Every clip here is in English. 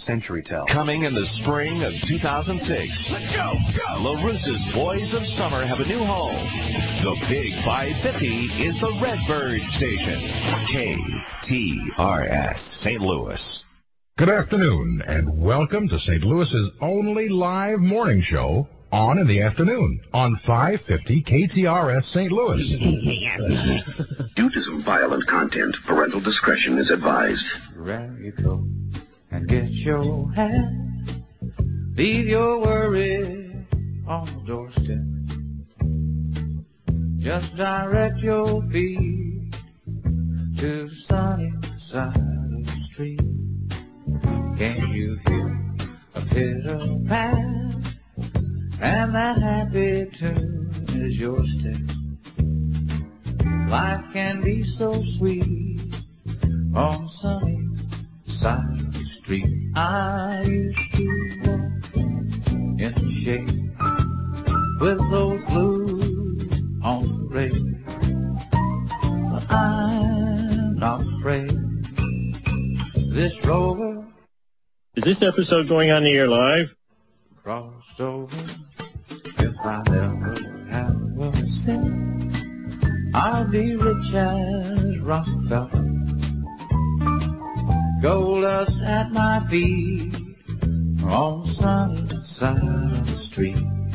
CenturyTel. Coming in the spring of 2006. Let's go! LaRussa's Boys of Summer have a new home. The Big 550 is the Redbird Station. KTRS St. Louis. Good afternoon, and welcome to St. Louis's only live morning show on in the afternoon on 550 KTRS St. Louis. Due to some violent content, parental discretion is advised. There you go and get your hat. Leave your worries on the doorstep. Just direct your feet to the sunny side of the street. Can you hear a pitter-pat? And that happy tune is your step. Life can be so sweet on the sunny side of the street. I used to walk in the shade with those blues on the radio. But I'm not afraid. This rover. Is this episode going on the air live? Crossed over. If I ever have a cent, I'll be rich as Rockefeller. Gold dust at my feet on the sunny side of the street.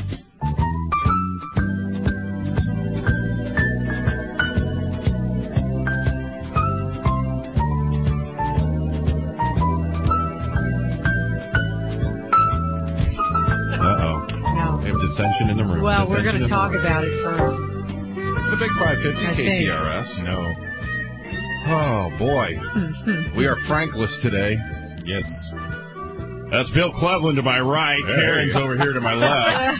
Dissension in the room. Well, we're going to talk about it first. It's the Big 550 KTRS. No. Oh, boy. We are Frankless today. Yes. That's Bill Cleveland to my right. Karen's over here to my left.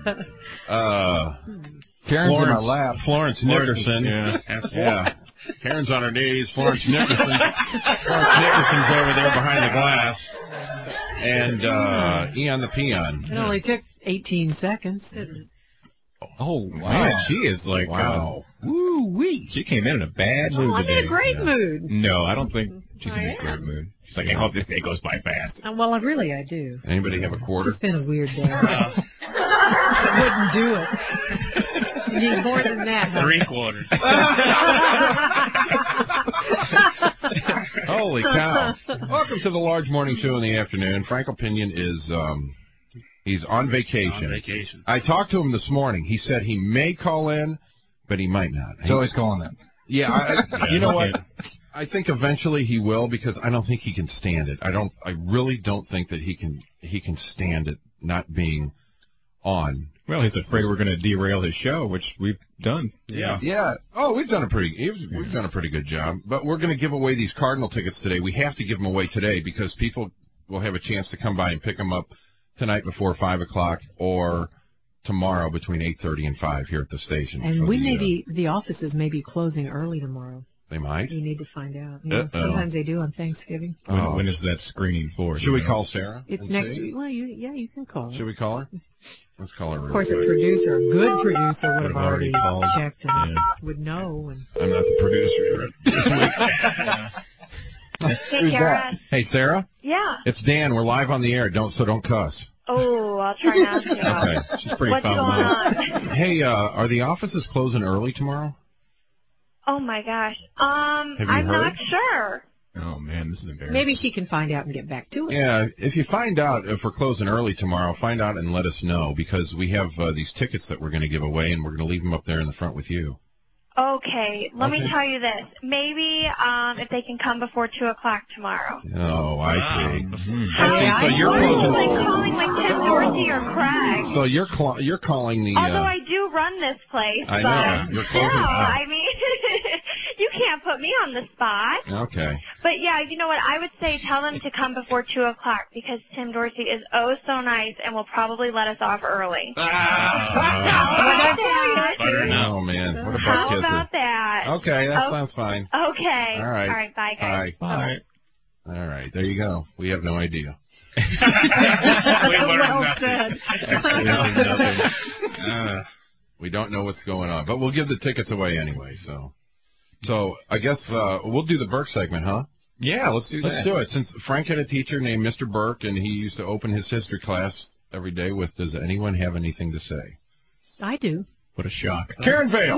Karen's in my lap. Florence Nickerson. Yeah. Karen's on her knees. Florence Nickerson's over there behind the glass. And Eon the Peon. It only took 18 seconds, didn't it? Oh, wow. Man, she is like, wow. Woo-wee. She came in a bad mood today. I'm in a great mood. No, I don't think she's in a great mood. She's like, I hope this day goes by fast. Well, I do. Anybody have a quarter? It's been a weird day. I wouldn't do it. You need more than that. 3 quarters. Holy cow. Welcome to the large morning show in the afternoon. Frank Opinion is... he's on vacation. I talked to him this morning. He said he may call in, but he might not. He's always calling in. Yeah, you know what? I think eventually he will, because I don't think he can stand it. I really don't think that he can stand it not being on. Well, he's afraid we're going to derail his show, which we've done. Yeah. Oh, we've done a pretty good job. But we're going to give away these Cardinal tickets today. We have to give them away today because people will have a chance to come by and pick them up tonight before 5 o'clock or tomorrow between 8:30 and 5 here at the station. And the offices may be closing early tomorrow. They might. You need to find out. Sometimes they do on Thanksgiving. When is that screening for? Should we call Sarah? It's next week. Well, you can call her. Should we call her? Let's call her. Of course, a good producer would have already checked and would know. I'm not the producer this week. Hey, Kara. Hey, Sarah? Yeah. It's Dan. We're live on the air. Don't cuss. Oh, I'll try not to. Okay. She's pretty What's going on? Hey, are the offices closing early tomorrow? Oh, my gosh. Have you I'm heard? not sure. Oh, man, this is embarrassing. Maybe she can find out and get back to it. Yeah, if you find out if we're closing early tomorrow, find out and let us know, because we have these tickets that we're going to give away, and we're going to leave them up there in the front with you. Okay, let me tell you this. Maybe if they can come before 2 o'clock tomorrow. Oh, I see. So you're calling like Tim Dorsey or Craig. So you're calling the... Although I do run this place. I know. You're closing. I mean, you can't put me on the spot. Okay. But, yeah, you know what? I would say tell them to come before 2 o'clock because Tim Dorsey is oh so nice and will probably let us off early. Oh, man. What a butt How kisser. about that? Okay, that sounds fine. Okay. All right. All right, bye, guys. Bye. All right, there you go. We have no idea. Well said. We don't know what's going on, but we'll give the tickets away anyway. So I guess we'll do the Burke segment, huh? Yeah, let's do that. Let's do it. Since Frank had a teacher named Mr. Burke, and he used to open his history class every day with, does anyone have anything to say? I do. What a shock. Karen Vale.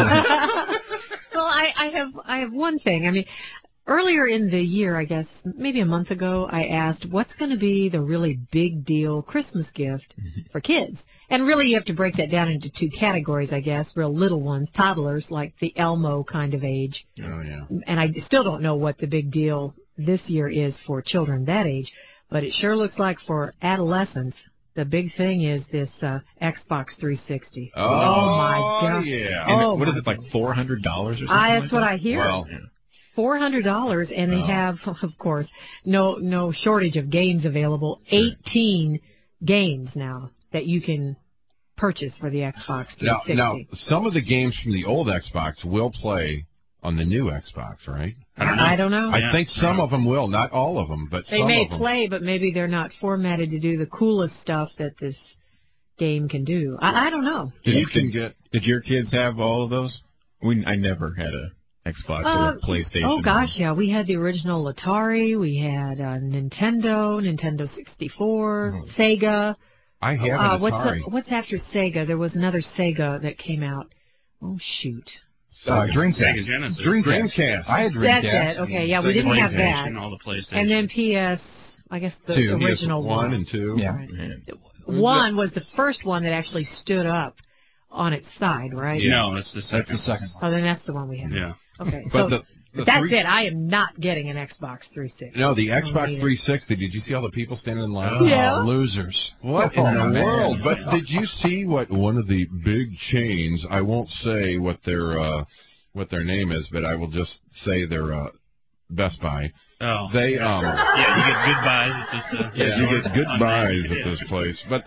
Well, I have one thing. I mean, earlier in the year, I guess, maybe a month ago, I asked, what's going to be the really big deal Christmas gift for kids? And really, you have to break that down into two categories, I guess, real little ones, toddlers, like the Elmo kind of age. Oh, yeah. And I still don't know what the big deal this year is for children that age, but it sure looks like for adolescents, the big thing is this Xbox 360. Oh, my God. Yeah. Oh, what is it, like $400 or something? That's what I hear. Well, $400, and they have, of course, no shortage of games available. Sure. 18 games now that you can purchase for the Xbox 360. Now, some of the games from the old Xbox will play on the new Xbox, right? I don't know. I think some of them will, not all of them, but they some may of them. play, but maybe they're not formatted to do the coolest stuff that this game can do. I don't know. Did your kids have all of those? I never had a Xbox or a PlayStation. Oh gosh, yeah, we had the original Atari, we had Nintendo 64, Sega. I have an Atari. What's after Sega? There was another Sega that came out. Oh shoot. Dreamcast. Sega Genesis. Dreamcast. I had Dreamcast. That's it. Okay, yeah, we didn't have that. And all the PlayStation. And then PS, I guess the original one and 2. Yeah. Right. One was the first one that actually stood up on its side, right? Yeah. No, that's the second. That's the second. Oh, then that's the one we have. Yeah. Okay, so that's it. I am not getting an Xbox 360. No, the Xbox 360. Did you see all the people standing in line? Yeah. Losers. What in the world? But did you see what one of the big chains? I won't say what their name is, but I will just say they're Best Buy. Oh. They yeah, you get goodbyes at this. You get goodbyes at this place, but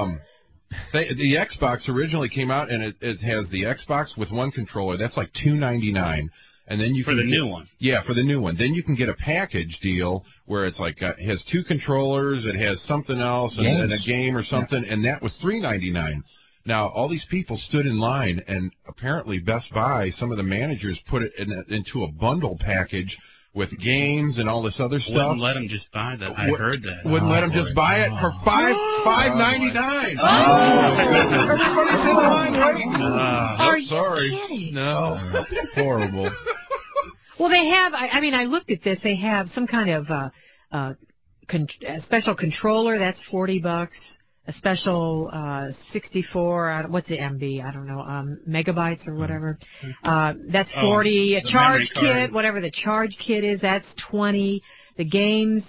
the Xbox originally came out, and it has the Xbox with one controller. That's like $299, and then you for the new one. Yeah, for the new one. Then you can get a package deal where it's like it has 2 controllers, it has something else, and a game or something, and that was $399. Now all these people stood in line, and apparently Best Buy, some of the managers put it into a bundle package with games and all this other stuff. Wouldn't let them just buy that. I heard that. Wouldn't let them just buy it for $5.99. Everybody's in line waiting. Are you kidding? No, horrible. Well, they have. I mean, I looked at this. They have some kind of special controller. That's $40. A special 64, what's the MB? I don't know, megabytes or whatever. That's 40. A charge kit, whatever the charge kit is, that's 20. The games,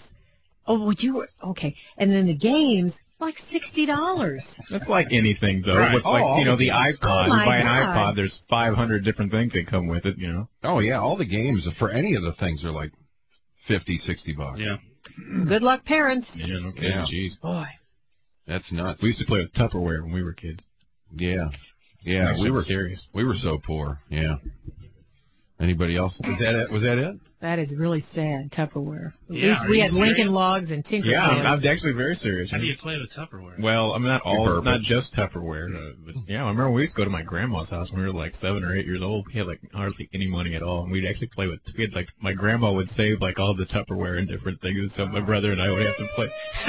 okay. And then the games, like $60. That's like anything, though. Right. With, the iPod. You buy an God. iPod, there's 500 different things that come with it, you know. Oh, yeah, all the games, for any of the things, are like $50, $60. Yeah. Good luck, parents. Yeah, no kidding. Yeah. Jeez. Boy. That's nuts. We used to play with Tupperware when we were kids. Yeah. Actually, we were serious. We were so poor. Yeah. Anybody else? Was that it? That is really sad, Tupperware. At Yeah, least we had serious? Lincoln Logs and Tinker Yeah, Toys. I'm actually very serious. How do you play with Tupperware? Well, I mean, not just Tupperware. But yeah, I remember we used to go to my grandma's house when we were like 7 or 8 years old. We had like hardly any money at all, and we'd actually play with. We had like my grandma would save like all the Tupperware and different things, and so my brother and I would have to play.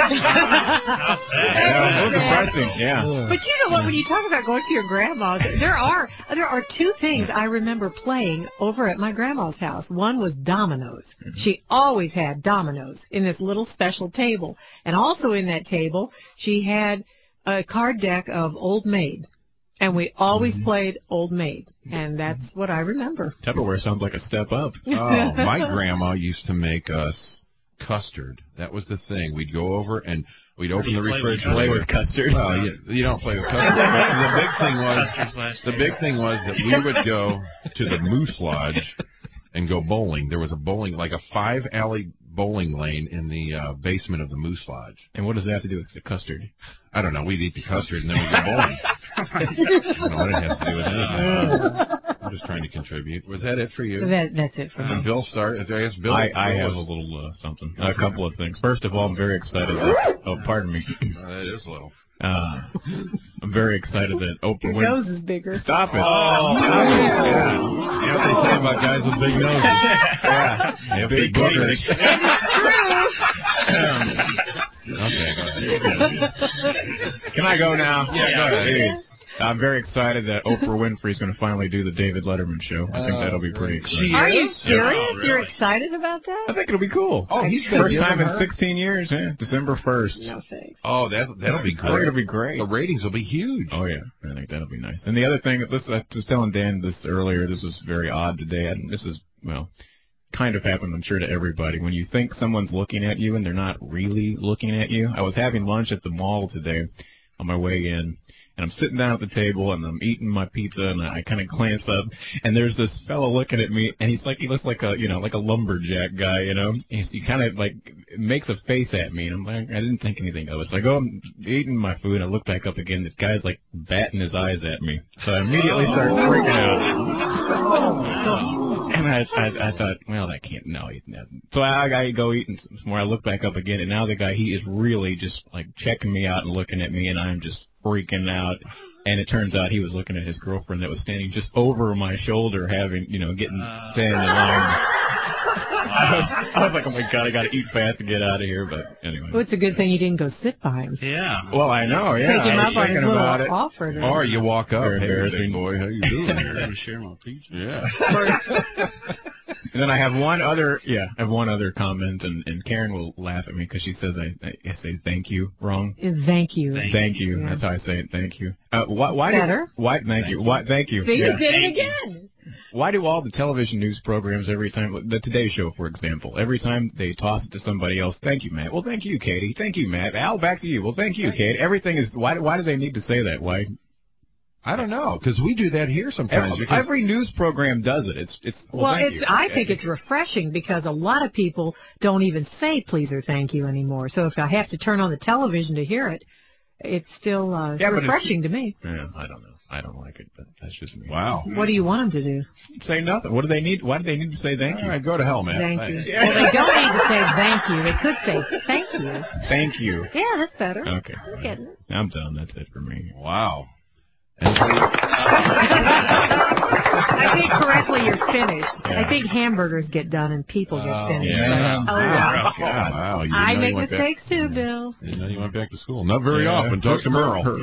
How sad. Yeah, it was depressing. Yeah. But you know what? When you talk about going to your grandma's, there are 2 things I remember playing over at my grandma's house. One was dominoes. She always had dominoes in this little special table, and also in that table she had a card deck of Old Maid, and we always played Old Maid, and that's what I remember. Tupperware sounds like a step up. Oh, my grandma used to make us custard. That was the thing. We'd go over and we'd open the refrigerator. Play with custard. Well, you don't play with custard. The big thing was that we would go to the Moose Lodge and go bowling. There was a bowling, like a 5-alley bowling lane in the basement of the Moose Lodge. And what does that have to do with the custard? I don't know. We'd eat the custard and then we'd go bowling. I don't know what it has to do with anything. I'm just trying to contribute. Was that it for you? That's it for me. Bill start. I asked Bill. I have a little something. A couple of things. First of all, I'm very excited. Oh, pardon me. That is little. I'm very excited that Oprah Your Winfrey. nose is bigger. Stop it. Oh, Stop it. yeah. You know what they say about guys with big noses. Yeah, big boogers. Okay. Can I go now? Yeah, go ahead. Please. I'm very excited that Oprah Winfrey is going to finally do the David Letterman show. I think that'll be pretty exciting. Are you serious? Oh, really? You're excited about that? I think it'll be cool. Oh, he's been First time in her? 16 years, December 1st. No thanks. Oh, that'll be I think great. it'll be great. The ratings will be huge. Oh, yeah. I think that'll be nice. And the other thing, I was telling Dan this earlier, this was very odd today. This is, well, kind of happened, I'm sure, to everybody. When you think someone's looking at you and they're not really looking at you. I was having lunch at the mall today on my way in. And I'm sitting down at the table, and I'm eating my pizza, and I kind of glance up, and there's this fellow looking at me, and he looks like a lumberjack guy, He kind of makes a face at me, and I'm like, I didn't think anything of it. So I go, I'm eating my food, and I look back up again. The guy's batting his eyes at me, so I immediately start freaking out. And I thought, well, that can't. No, he doesn't. So I go eating some more. I look back up again, and now the guy, he is really just checking me out and looking at me, and I'm just freaking out. And it turns out he was looking at his girlfriend that was standing just over my shoulder, saying the line. I was like, oh my God, I got to eat fast to get out of here. But anyway. Well, it's a good thing you didn't go sit by him. Yeah. Well, I know. Yeah. Take him up on his little offer. Or you walk up, hey, embarrassing boy, how you doing here? I'm share my pizza. Yeah. And then I have one other comment, and Karen will laugh at me because she says I say thank you wrong. Thank you. Thank you. Yeah. That's how I say it. Thank you. Why Better. Thank you. Thank you. See, yeah. you did it again. Why do all the television news programs every time, the Today Show, for example, every time they toss it to somebody else, thank you, Matt. Well, thank you, Katie. Thank you, Matt. Al, back to you. Well, thank you, Katie. Everything is, why do they need to say that? Why? I don't know, because we do that here sometimes. Every news program does it. I think it's refreshing because a lot of people don't even say please or thank you anymore. So if I have to turn on the television to hear it, it's still refreshing to me. Yeah, I don't know. I don't like it, but that's just me. Wow. What do you want them to do? Say nothing. What do they need? Why do they need to say thank you? All right, go to hell, man. Thank you. Well, they don't need to say thank you. They could say thank you. Thank you. Yeah, that's better. Okay. I'm getting it. I'm done. That's it for me. Wow. I think correctly you're finished. Yeah. I think hamburgers get done and people get finished. Yeah. Wow. I make mistakes too, Bill. Didn't know you went back to school. Not very often. Talk to Merle.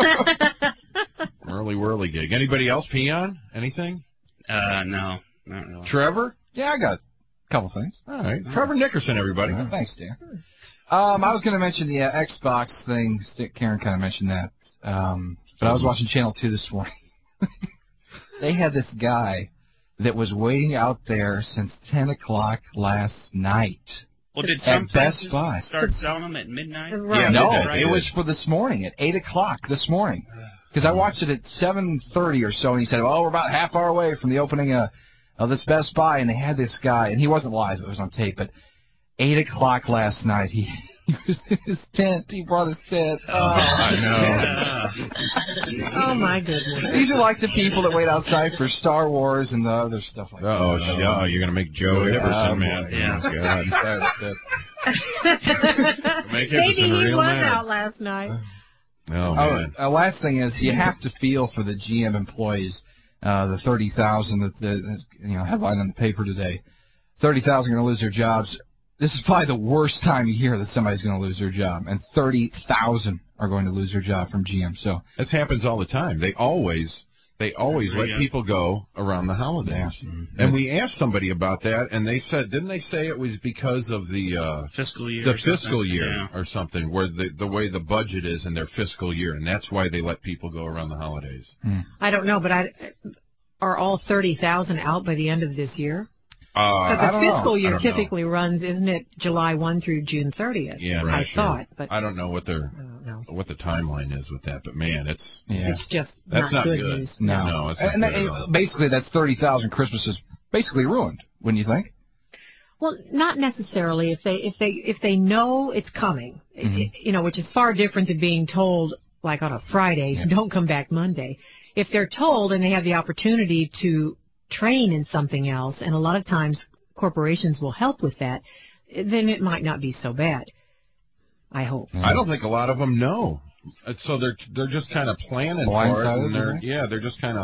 Early whirly gig. Anybody else? Peon? Anything? No, not really. Trevor? Yeah, I got a couple things. All right. Trevor Nickerson, everybody. Thanks, dear. I was going to mention the Xbox thing. Karen kind of mentioned that. But I was watching Channel 2 this morning. They had this guy that was waiting out there since 10 o'clock last night. Well, did at some Best places Buy start selling them at midnight? Yeah, no, it was for this morning at 8 o'clock this morning. Because I watched it at 7:30 or so, and he said, well, we're about half hour away from the opening of this Best Buy, and they had this guy, and he wasn't live, it was on tape, but 8 o'clock last night, he was in his tent. He brought his tent. Oh, I know. Oh, my goodness. These are like the people that wait outside for Star Wars and the other stuff like that. Oh, you're going to make Joe Iverson, man. Yeah. Maybe he was out last night. Oh, man. Last thing is, you have to feel for the GM employees, the 30,000 that the headline in the paper today. 30,000 are going to lose their jobs. This is probably the worst time of year that somebody's going to lose their job, and 30,000 are going to lose their job from GM. So this happens all the time. They always let people go around the holidays. Yeah. And we asked somebody about that, and they said, didn't they say it was because of the fiscal year? The fiscal year or something, where the way the budget is in their fiscal year, and that's why they let people go around the holidays. I don't know, but are all 30,000 out by the end of this year? But the fiscal year typically runs, isn't it, July 1 through June 30th? Yeah, I thought, but I don't know what the timeline is with that. But man, it's just that's not good news. No, it's not good. Basically, that's 30,000 Christmases basically ruined. Wouldn't you think? Well, not necessarily. If they know it's coming, which is far different than being told like on a Friday, don't come back Monday. If they're told and they have the opportunity to train in something else, and a lot of times corporations will help with that, then it might not be so bad. I hope. I don't think a lot of them know So they're just kind of planning Blindsided, for it, and yeah. they're just kind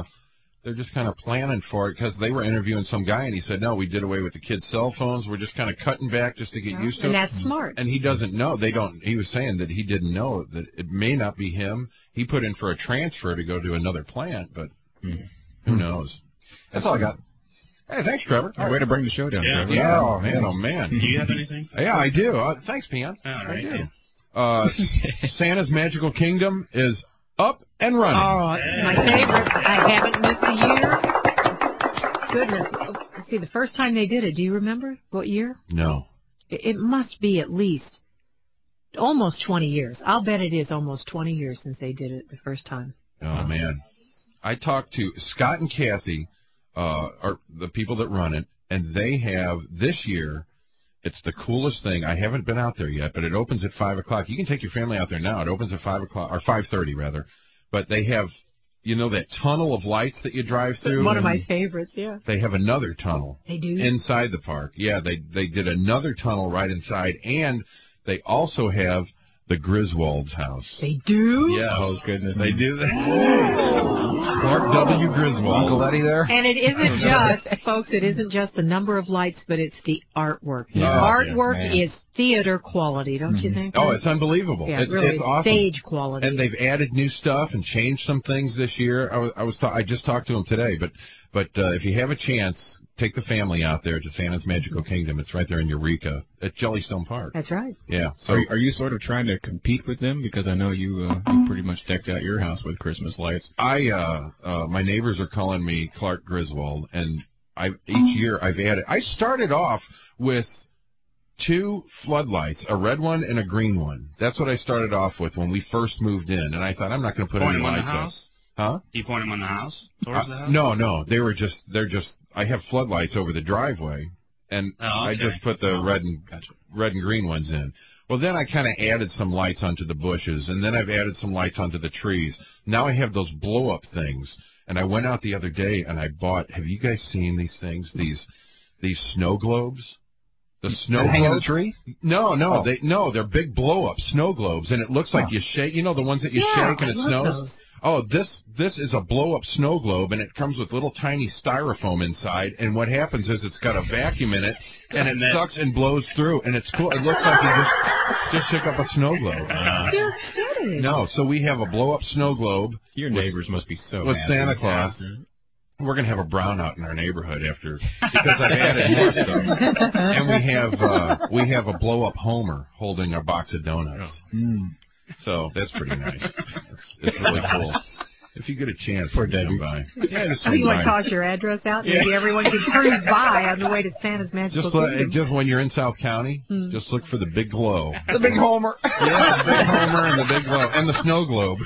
of planning for it because they were interviewing some guy and he said, no, we did away with the kids' cell phones. We're just kind of cutting back just to get used to it. And that's smart. And he doesn't know. He was saying that he didn't know that it may not be him. He put in for a transfer to go to another plant, but who knows? That's all I got. Hey, thanks, Trevor. Way to bring the show down, Trevor. Yeah, oh man. Do you have anything? Yeah, I do. Thanks, Peon. All right. I do. Santa's Magical Kingdom is up and running. Oh, my favorite. I haven't missed a year. Goodness. Let's see, the first time they did it, do you remember what year? No. It must be at least almost 20 years. I'll bet it is almost 20 years since they did it the first time. Oh, man. I talked to Scott and Kathy, are the people that run it, and they have this year, it's the coolest thing. I haven't been out there yet, but it opens at 5 o'clock. You can take your family out there now. It opens at 5 o'clock, or 5:30 rather. But they have, that tunnel of lights that you drive through? One of my favorites, yeah. They have another tunnel. They do? Inside the park. Yeah, they did another tunnel right inside, and they also have the Griswold's house. They do? Yes. Oh, goodness. They do that. Clark W. Griswold. Uncle Eddie there? And it isn't just, folks, it isn't just the number of lights, but it's the artwork. The artwork is theater quality, don't you think? Oh, it's unbelievable. Yeah, it's really awesome. Stage quality. And they've added new stuff and changed some things this year. I just talked to them today, but if you have a chance, take the family out there to Santa's Magical Kingdom. It's right there in Eureka at Jellystone Park. That's right. Yeah. So are you sort of trying to compete with them? Because I know you pretty much decked out your house with Christmas lights. My neighbors are calling me Clark Griswold, and each year I've added. I started off with 2 floodlights, a red one and a green one. That's what I started off with when we first moved in, and I thought I'm not going to put any lights up. Huh? You point them on the house? Towards the house? No. They're just. I have floodlights over the driveway, and I just put the red and green ones in. Well, then I kind of added some lights onto the bushes, and then I've added some lights onto the trees. Now I have those blow-up things, and I went out the other day and I bought. Have you guys seen these things? These snow globes. The snow globes. Hang in the tree? No, they're big blow-up snow globes, and it looks like you shake. You know the ones that you shake and it snows. Those. Oh, this is a blow-up snow globe, and it comes with little tiny styrofoam inside, and what happens is it's got a vacuum in it, and it sucks and blows through, and it's cool. It looks like you just shook up a snow globe. You're kidding. No, so we have a blow-up snow globe. Your neighbors must be so with happy. Santa Claus. We're going to have a brownout in our neighborhood because I've added more stuff. And we have a blow-up Homer holding a box of donuts. So that's pretty nice. It's really cool. If you get a chance, for Debbie. by. Yeah, you want to toss your address out? Maybe everyone can cruise by on the way to Santa's Magical Kingdom. Just when you're in South County, just look for the big glow. The big Homer. Yeah, the big Homer and the big glow and the snow globe.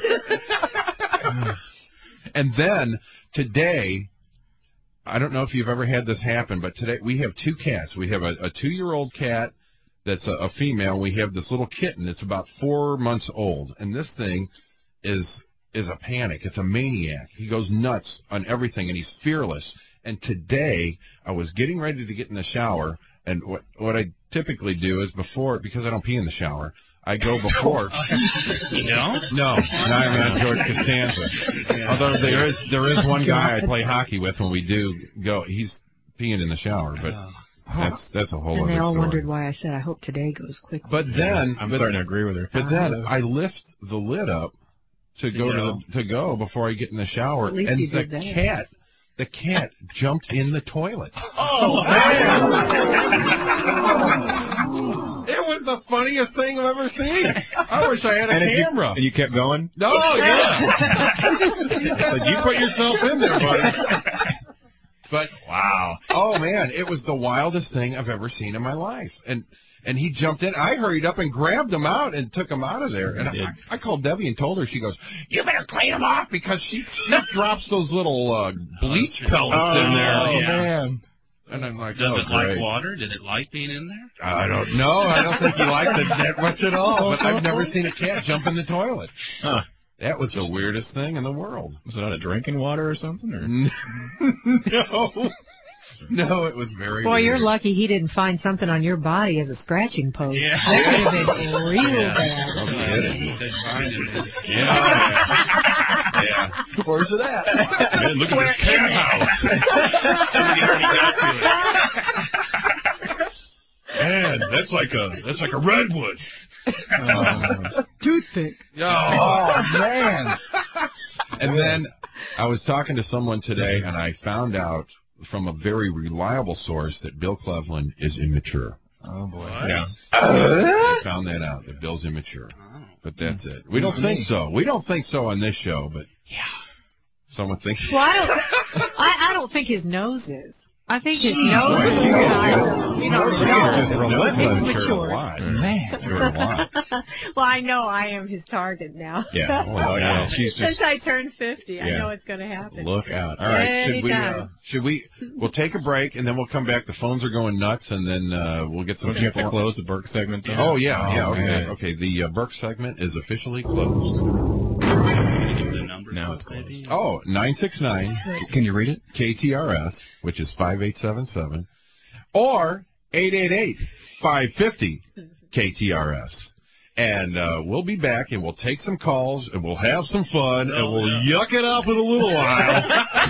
And then today, I don't know if you've ever had this happen, but today we have 2 cats. We have a 2-year-old cat that's a female. We have this little kitten that's about 4 months old, and this thing is a panic. It's a maniac. He goes nuts on everything, and he's fearless. And today, I was getting ready to get in the shower, and what I typically do is before, because I don't pee in the shower, I go before. You don't? No, I'm not George Costanza. Yeah. Although there is one guy I play hockey with when we do go. He's peeing in the shower, but that's a whole other story. And they all wondered why I said I hope today goes quickly. But then I'm starting to agree with her. But then I lift the lid up to go before I get in the shower, at least and you did that. The cat jumped in the toilet. Oh, man. It was the funniest thing I've ever seen. I wish I had a camera. And you kept going? No, yeah. But you put yourself in there, buddy. But wow. Oh, man, it was the wildest thing I've ever seen in my life. And he jumped in. I hurried up and grabbed him out and took him out of there. And I called Debbie and told her, she goes, you better clean him off, because she drops those little bleach pellets in there. Oh, man. And I'm like, does it like water? Did it like being in there? I don't know. I don't think he liked it that much at all. But I've never seen a cat jump in the toilet. Huh. That was the weirdest thing in the world. Was it out of drinking water or something? Or? No. No, it was very Boy, weird. you're lucky he didn't find something on your body as a scratching post. Yeah. That would have been real bad. No kidding. They find it. Yeah. Where's it at? Man, look at this cat house. Somebody already got to it. Man, that's like a redwood. Toothpick. Oh, man. And then I was talking to someone today, and I found out from a very reliable source that Bill Cleveland is immature. Oh, boy. Yeah. I found that out, that Bill's immature. But that's it. We don't think so. We don't think so on this show, but yeah. Someone thinks. Well, I don't think his nose is. I think his nose is Well, I know I am his target now. Yeah. Oh, yeah. Since I turned 50, I know it's going to happen. Look out. All right. We'll take a break, and then we'll come back. The phones are going nuts, and then we'll get some. Don't you have to close the Burke segment, though? Oh, yeah. Okay. The Burke segment is officially closed. Now it's closed. Oh, 969. Can you read it? KTRS, which is 5877, or 888-550-KTRS. And we'll be back, and we'll take some calls, and we'll have some fun, and we'll yuck it up in a little while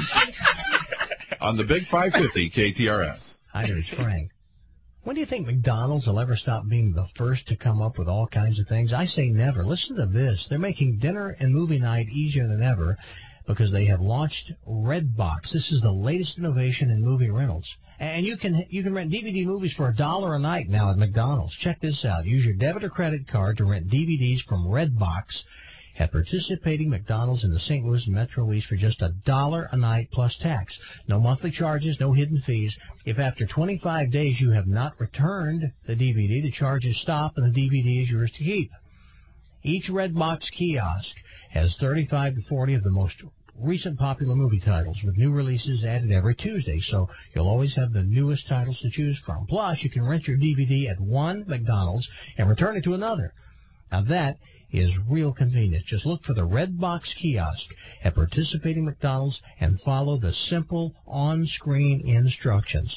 on the Big 550 KTRS. Hi there, it's Frank. When do you think McDonald's will ever stop being the first to come up with all kinds of things? I say never. Listen to this. They're making dinner and movie night easier than ever because they have launched Redbox. This is the latest innovation in movie rentals. And you can rent DVD movies for $1 a night now at McDonald's. Check this out. Use your debit or credit card to rent DVDs from Redbox at participating McDonald's in the St. Louis Metro East for just $1 a night plus tax. No monthly charges, no hidden fees. If after 25 days you have not returned the DVD, the charges stop and the DVD is yours to keep. Each Redbox kiosk has 35 to 40 of the most recent popular movie titles with new releases added every Tuesday, so you'll always have the newest titles to choose from. Plus, you can rent your DVD at one McDonald's and return it to another. Now that is real convenient. Just look for the Redbox kiosk at participating McDonald's and follow the simple on-screen instructions.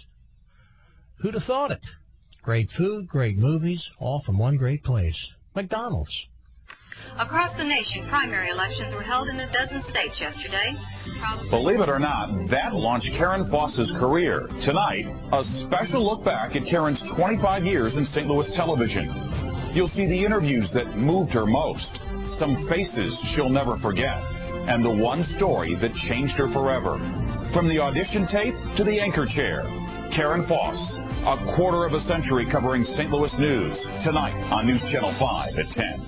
Who'd have thought it? Great food, great movies, all from one great place. McDonald's. Across the nation, primary elections were held in a dozen states yesterday. Believe it or not, that launched Karen Foss's career. Tonight, a special look back at Karen's 25 years in St. Louis television. You'll see the interviews that moved her most, some faces she'll never forget, and the one story that changed her forever. From the audition tape to the anchor chair, Karen Foss, a quarter of a century covering St. Louis news, tonight on News Channel 5 at 10.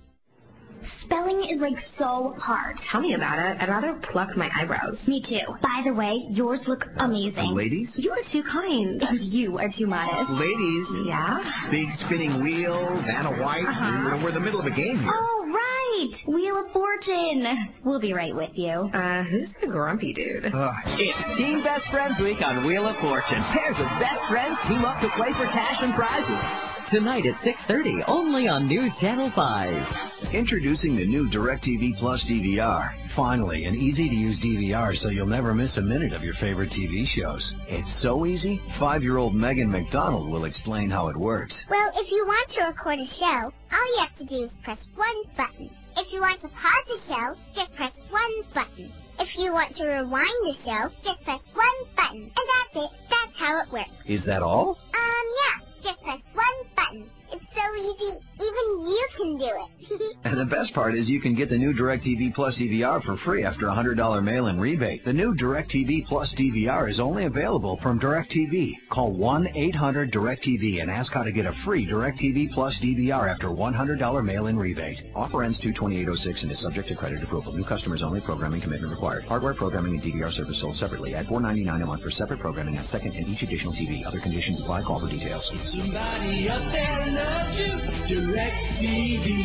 Spelling is like so hard. Tell me about it. I'd rather pluck my eyebrows. Me too. By the way, yours look amazing. Ladies? You are too kind. You are too modest. Ladies? Yeah? Big spinning wheel, Vanna White. We're in the middle of a game here. Oh, right. Wheel of Fortune. We'll be right with you. Who's the grumpy dude? It's Team Best Friends Week on Wheel of Fortune. Pairs of best friends team up to play for cash and prizes. Tonight at 6:30, only on News Channel 5. Introducing the new DirecTV Plus DVR. Finally, an easy-to-use DVR so you'll never miss a minute of your favorite TV shows. It's so easy, 5-year-old Megan McDonald will explain how it works. Well, if you want to record a show, all you have to do is press one button. If you want to pause the show, just press one button. If you want to rewind the show, just press one button. And that's it. That's how it works. Is that all? Yeah. Just press one button. It's so easy, even you can do it. And the best part is you can get the new DirecTV Plus DVR for free after a $100 mail-in rebate. The new DirecTV Plus DVR is only available from DirecTV. Call 1-800-DirecTV and ask how to get a free DirecTV Plus DVR after $100 mail-in rebate. Offer ends 2/28/06 and is subject to credit approval. New customers only. Programming commitment required. Hardware, programming, and DVR service sold separately at $4.99 a month for separate programming on second and each additional TV. Other conditions apply. Call for details. Somebody up there loves you. DirecTV.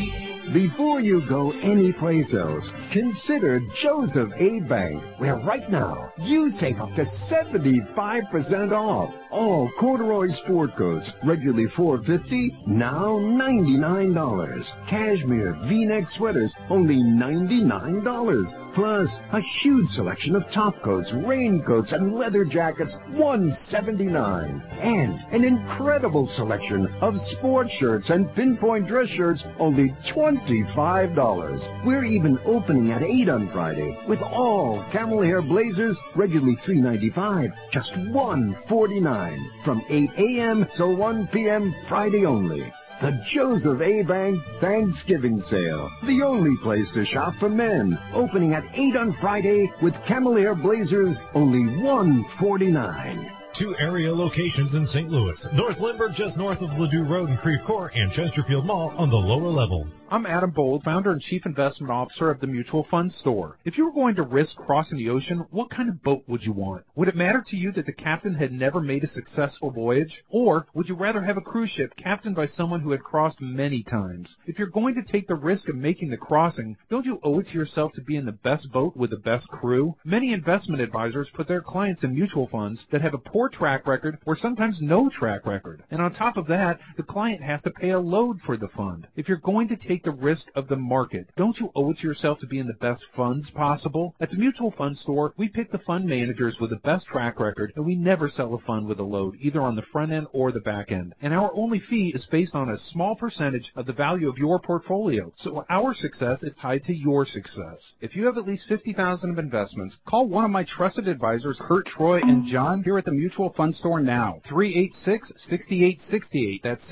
Before you go anyplace else, consider Joseph A. Bank, where right now you save up to 75% off. All corduroy sport coats, regularly $4.50, now $99. Cashmere V-neck sweaters, only $99. Plus, a huge selection of top coats, raincoats, and leather jackets, $179. And an incredible selection of sport shirts and pinpoint dress shirts, only $25. We're even opening at 8 on Friday with all camel hair blazers, regularly $395, just $149. From 8 a.m. till 1 p.m. Friday only. The Joseph A. Bank Thanksgiving Sale. The only place to shop for men. Opening at 8 on Friday with camel hair blazers, only $149. 2 area locations in St. Louis. North Lindbergh, just north of Ladue Road and Creve Coeur, and Chesterfield Mall on the lower level. I'm Adam Bold, founder and chief investment officer of the Mutual Fund Store. If you were going to risk crossing the ocean, what kind of boat would you want? Would it matter to you that the captain had never made a successful voyage? Or would you rather have a cruise ship captained by someone who had crossed many times? If you're going to take the risk of making the crossing, don't you owe it to yourself to be in the best boat with the best crew? Many investment advisors put their clients in mutual funds that have a poor track record or sometimes no track record. And on top of that, the client has to pay a load for the fund. If you're going to take the risk of the market, don't you owe it to yourself to be in the best funds possible? At the Mutual Fund Store, we pick the fund managers with the best track record, and we never sell a fund with a load, either on the front end or the back end. And our only fee is based on a small percentage of the value of your portfolio. So our success is tied to your success. If you have at least $50,000 of investments, call one of my trusted advisors, Kurt, Troy, and John, here at the Mutual Fund Store now. 386-6868. That's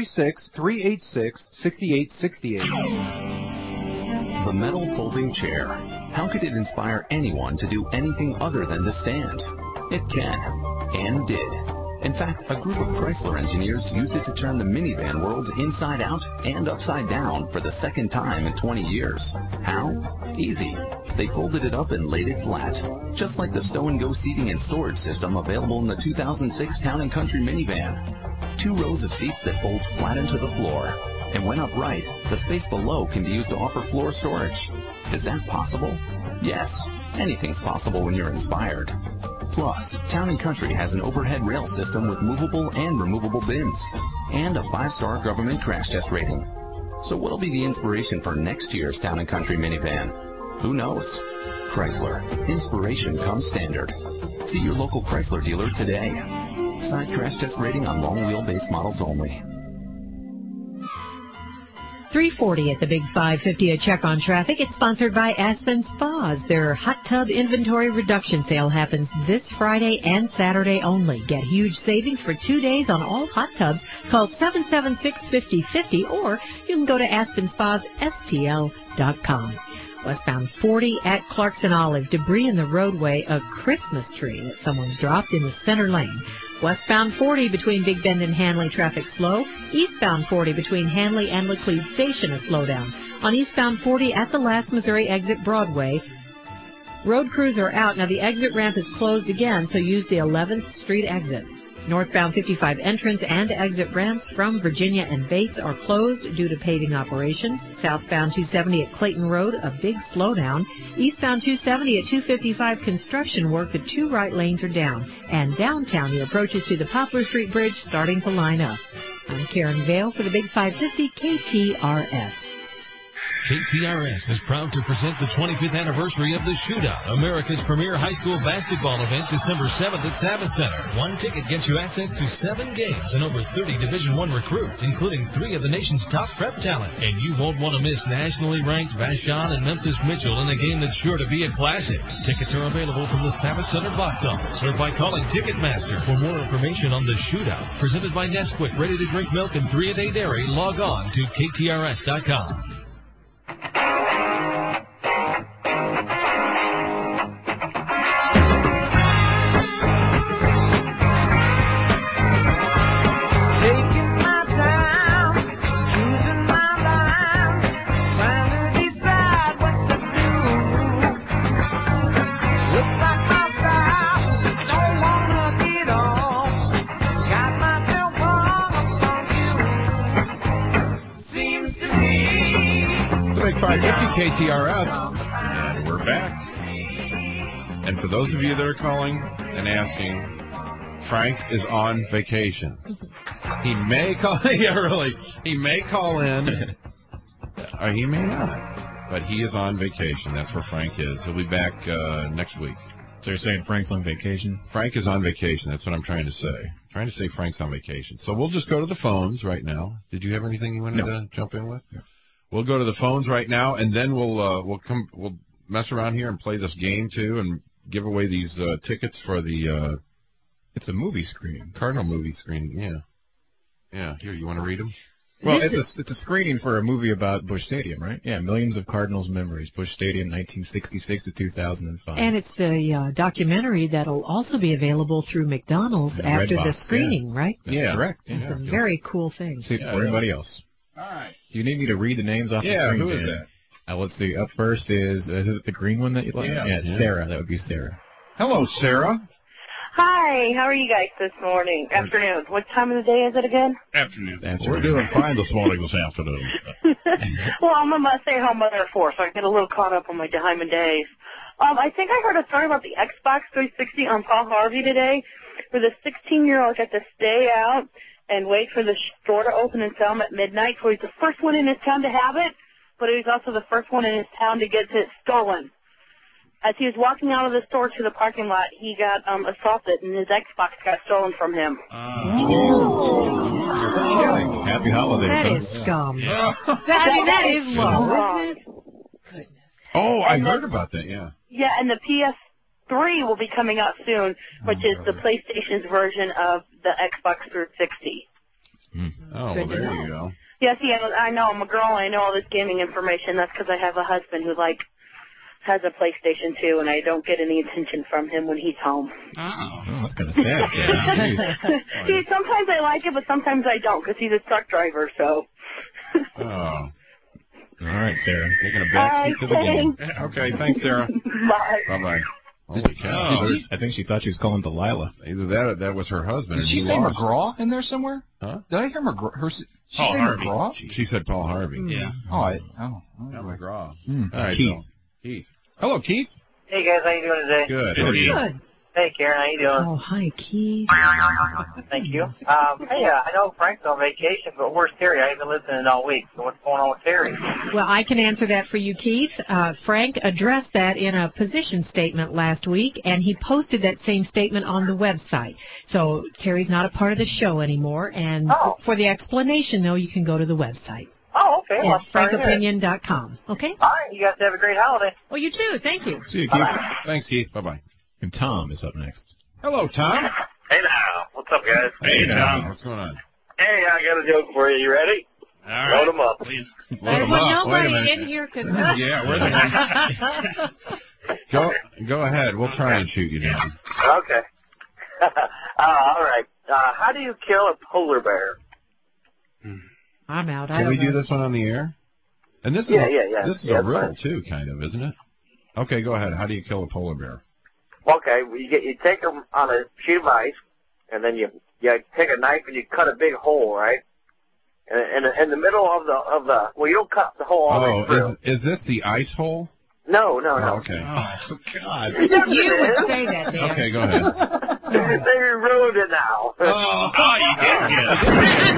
636-386-6868. The metal folding chair. How could it inspire anyone to do anything other than to stand? It can, and did. In fact, a group of Chrysler engineers used it to turn the minivan world inside out and upside down for the second time in 20 years. How? Easy. They folded it up and laid it flat, just like the stow-and-go seating and storage system available in the 2006 Town & Country minivan. 2 rows of seats that fold flat into the floor. And when upright, the space below can be used to offer floor storage. Is that possible? Yes. Anything's possible when you're inspired. Plus, Town & Country has an overhead rail system with movable and removable bins, and a 5-star government crash test rating. So what'll be the inspiration for next year's Town & Country minivan? Who knows? Chrysler. Inspiration comes standard. See your local Chrysler dealer today. Side crash test rating on long wheelbase models only. $3.40 at the Big 550, a check on traffic. It's sponsored by Aspen Spas. Their hot tub inventory reduction sale happens this Friday and Saturday only. Get huge savings for 2 days on all hot tubs. Call 776-5050 or you can go to AspenSpasSTL.com. Westbound 40 at Clarkson Olive. Debris in the roadway. A Christmas tree that someone's dropped in the center lane. Westbound 40 between Big Bend and Hanley, traffic slow. Eastbound 40 between Hanley and Laclede Station, a slowdown. On eastbound 40 at the last Missouri exit Broadway, road crews are out. Now the exit ramp is closed again, so use the 11th Street exit. Northbound 55 entrance and exit ramps from Virginia and Bates are closed due to paving operations. Southbound 270 at Clayton Road, a big slowdown. Eastbound 270 at 255, construction work. The 2 right lanes are down. And downtown, the approaches to the Poplar Street Bridge starting to line up. I'm Karen Vale for the Big 550 KTRS. KTRS is proud to present the 25th anniversary of the Shootout, America's premier high school basketball event, December 7th at Savvis Center. 1 ticket gets you access to 7 games and over 30 Division I recruits, including 3 of the nation's top prep talent. And you won't want to miss nationally ranked Vashon and Memphis Mitchell in a game that's sure to be a classic. Tickets are available from the Savvis Center box office or by calling Ticketmaster. For more information on the Shootout, presented by Nesquik ready-to-drink milk and 3-a-day dairy, log on to KTRS.com. Seems to me Big 550 KTRS, and we're back. And for those of you that are calling and asking, Frank is on vacation. He may call. Yeah, really. He may call in. Or he may not. But he is on vacation. That's where Frank is. He'll be back next week. So you're saying Frank's on vacation? Frank is on vacation. That's what I'm trying to say. Trying to say Frank's on vacation. So we'll just go to the phones right now. Did you have anything you wanted to jump in with? No. We'll go to the phones right now, and then we'll mess around here and play this game too, and give away these tickets for the. It's a movie screening. Cardinal movie screening. Yeah. Yeah. Here, you want to read them? Well, it's a screening for a movie about Busch Stadium, right? Yeah, Millions of Cardinals Memories, Busch Stadium, 1966 to 2005. And it's the documentary that'll also be available through McDonald's after the screening, right? Yeah, correct. It's a very cool thing. See, for everybody else. All right. You need me to read the names off the screen? Yeah, who is that? Let's see. Up first is it the green one that you like? Yeah, Sarah. That would be Sarah. Hello, Sarah. Hi, how are you guys this morning? Afternoon. What time of the day is it again? Afternoon. We're doing fine this morning, this afternoon. Well, I'm a stay-at-home mother of 4, so I get a little caught up on my diamond days. I think I heard a story about the Xbox 360 on Paul Harvey today, where the 16-year-old got to stay out and wait for the store to open and sell them at midnight, so he's the first one in his town to have it, but he's also the first one in his town to get it stolen. As he was walking out of the store to the parking lot, he got assaulted, and his Xbox got stolen from him. Happy holidays. That is scum. That is low, isn't it? Goodness. Oh, I heard about that, yeah. Yeah, and the PS3 will be coming out soon, which is the PlayStation's version of the Xbox 360. Oh, well, there you go. Yeah, see, I know I'm a girl, and I know all this gaming information. That's because I have a husband who, has a PlayStation 2, and I don't get any attention from him when he's home. Oh, that's kind of sad, Sarah. See, sometimes I like it, but sometimes I don't, because he's a truck driver, so. Oh. All right, Sarah. Taking a back seat to the game. Okay, thanks, Sarah. Bye. Bye-bye. Holy cow. I think she thought she was calling Delilah. Either that or that was her husband. Did she say McGraw in there somewhere? Huh? Did I hear McGraw? Paul Harvey. McGraw? She said Paul Harvey. Yeah. McGraw. Mm. All right, Keith. Keith. Hello, Keith. Hey, guys. How you doing today? Good. How are you? Good. Hey, Karen. How you doing? Oh, hi, Keith. Thank you. Hey, I know Frank's on vacation, but where's Terry? I ain't been listening all week. So what's going on with Terry? Well, I can answer that for you, Keith. Frank addressed that in a position statement last week, and he posted that same statement on the website. So Terry's not a part of the show anymore, and for the explanation, though, you can go to the website. Oh, okay. Well, At frankopinion.com. Okay? All right. You guys have a great holiday. Well, you too. Thank you. See you, Keith. Thanks, Keith. Bye-bye. And Tom is up next. Hello, Tom. Hey now, what's up, guys? Hey, Tom. What's going on? Hey, I got a joke for you. You ready? All right. Load them up. Please. Nobody in here could. Yeah, wait a minute. Go ahead. We'll try and shoot you down. Okay. All right. How do you kill a polar bear? I'm out. Can we do this one on the air? And this is This is a riddle too, kind of, isn't it? Okay, go ahead. How do you kill a polar bear? Okay, well, you take them on a sheet of ice, and then you take a knife and you cut a big hole, right? And in the middle of the well, you don't cut the hole all the way through. Is this the ice hole? No. Oh, okay. Oh, God. You would say that, Dan. Okay, go ahead. They ruined it now. You did get it.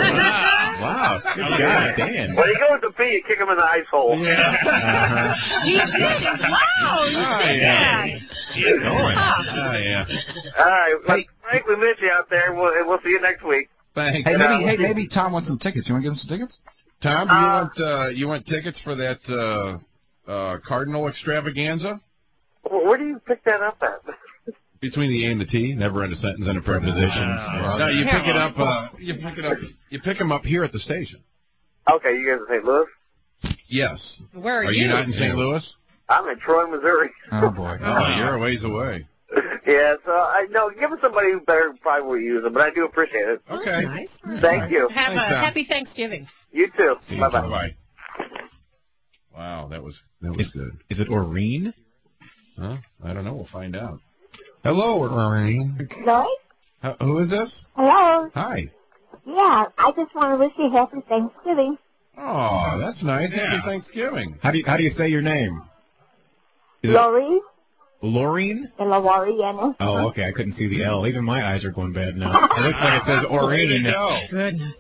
Wow, good job, Dan. When he goes to pee, you kick him in the ice hole. Yeah. He did. Wow, you did that. Keep going. Oh, yeah. All right. Frank, we miss you out there. We'll see you next week. Thanks. Hey, maybe Tom wants some tickets. You want to give him some tickets? Tom, do you want tickets for that Cardinal extravaganza? Where do you pick that up at? Between the A and the T, never end a sentence in a preposition. No, you pick it up. You pick them up here at the station. Okay, you guys in St. Louis? Yes. Where are you? Are you not in St. Louis? I'm in Troy, Missouri. Oh boy. Oh, you're a ways away. Yeah, so I know. Give it somebody who better probably will use them, but I do appreciate it. Okay. Nice. Thank you. Have a happy Thanksgiving. You too. Bye Bye. bye. Wow, that was good. Is it Oreen? Huh? I don't know. We'll find out. Hello, Oreen. Hello? Who is this? Hello? Hi. Yeah, I just want to wish you happy Thanksgiving. Oh, that's nice. Happy Thanksgiving. How do you say your name? Is Lori. Loreen? Loriana. Oh, okay. I couldn't see the L. Even my eyes are going bad now. It looks like it says Oreen. Goodness.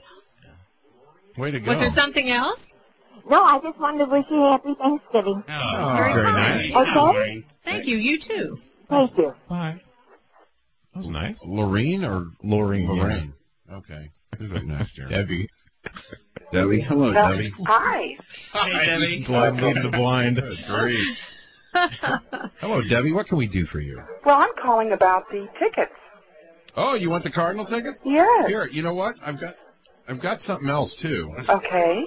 Way to go. Was there something else? No, I just wanted to wish you a happy Thanksgiving. Oh, very nice. Okay? Thank you. You too. Thank you. Bye. That was nice. Loreen or Loreen? Lorraine. Yeah. Okay. Who's up next, Jerry? Debbie. Debbie. Hello, Debbie. Hi. Hey, Debbie. Blind leading the blind. Good grief. Hello, Debbie. What can we do for you? Well, I'm calling about the tickets. Oh, you want the Cardinal tickets? Yes. Here, you know what? I've got something else too. Okay.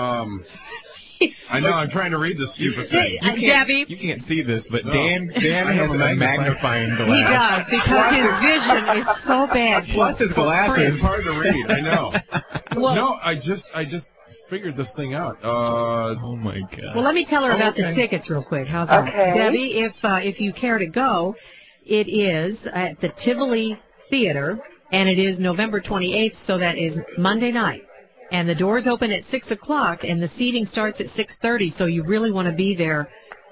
I know. I'm trying to read this stupid thing. Debbie. You can't see this, but No. Dan has a magnifying glass. He does, because his vision is so bad. Plus his glasses. It's hard to read. I know. Well, No, I just figured this thing out. Oh my God. Well, let me tell her about the tickets real quick. How's that? Okay. Debbie, if you care to go, it is at the Tivoli Theater, and it is November 28th, so that is Monday night. And the doors open at 6 o'clock, and the seating starts at 6:30, so you really want to be there,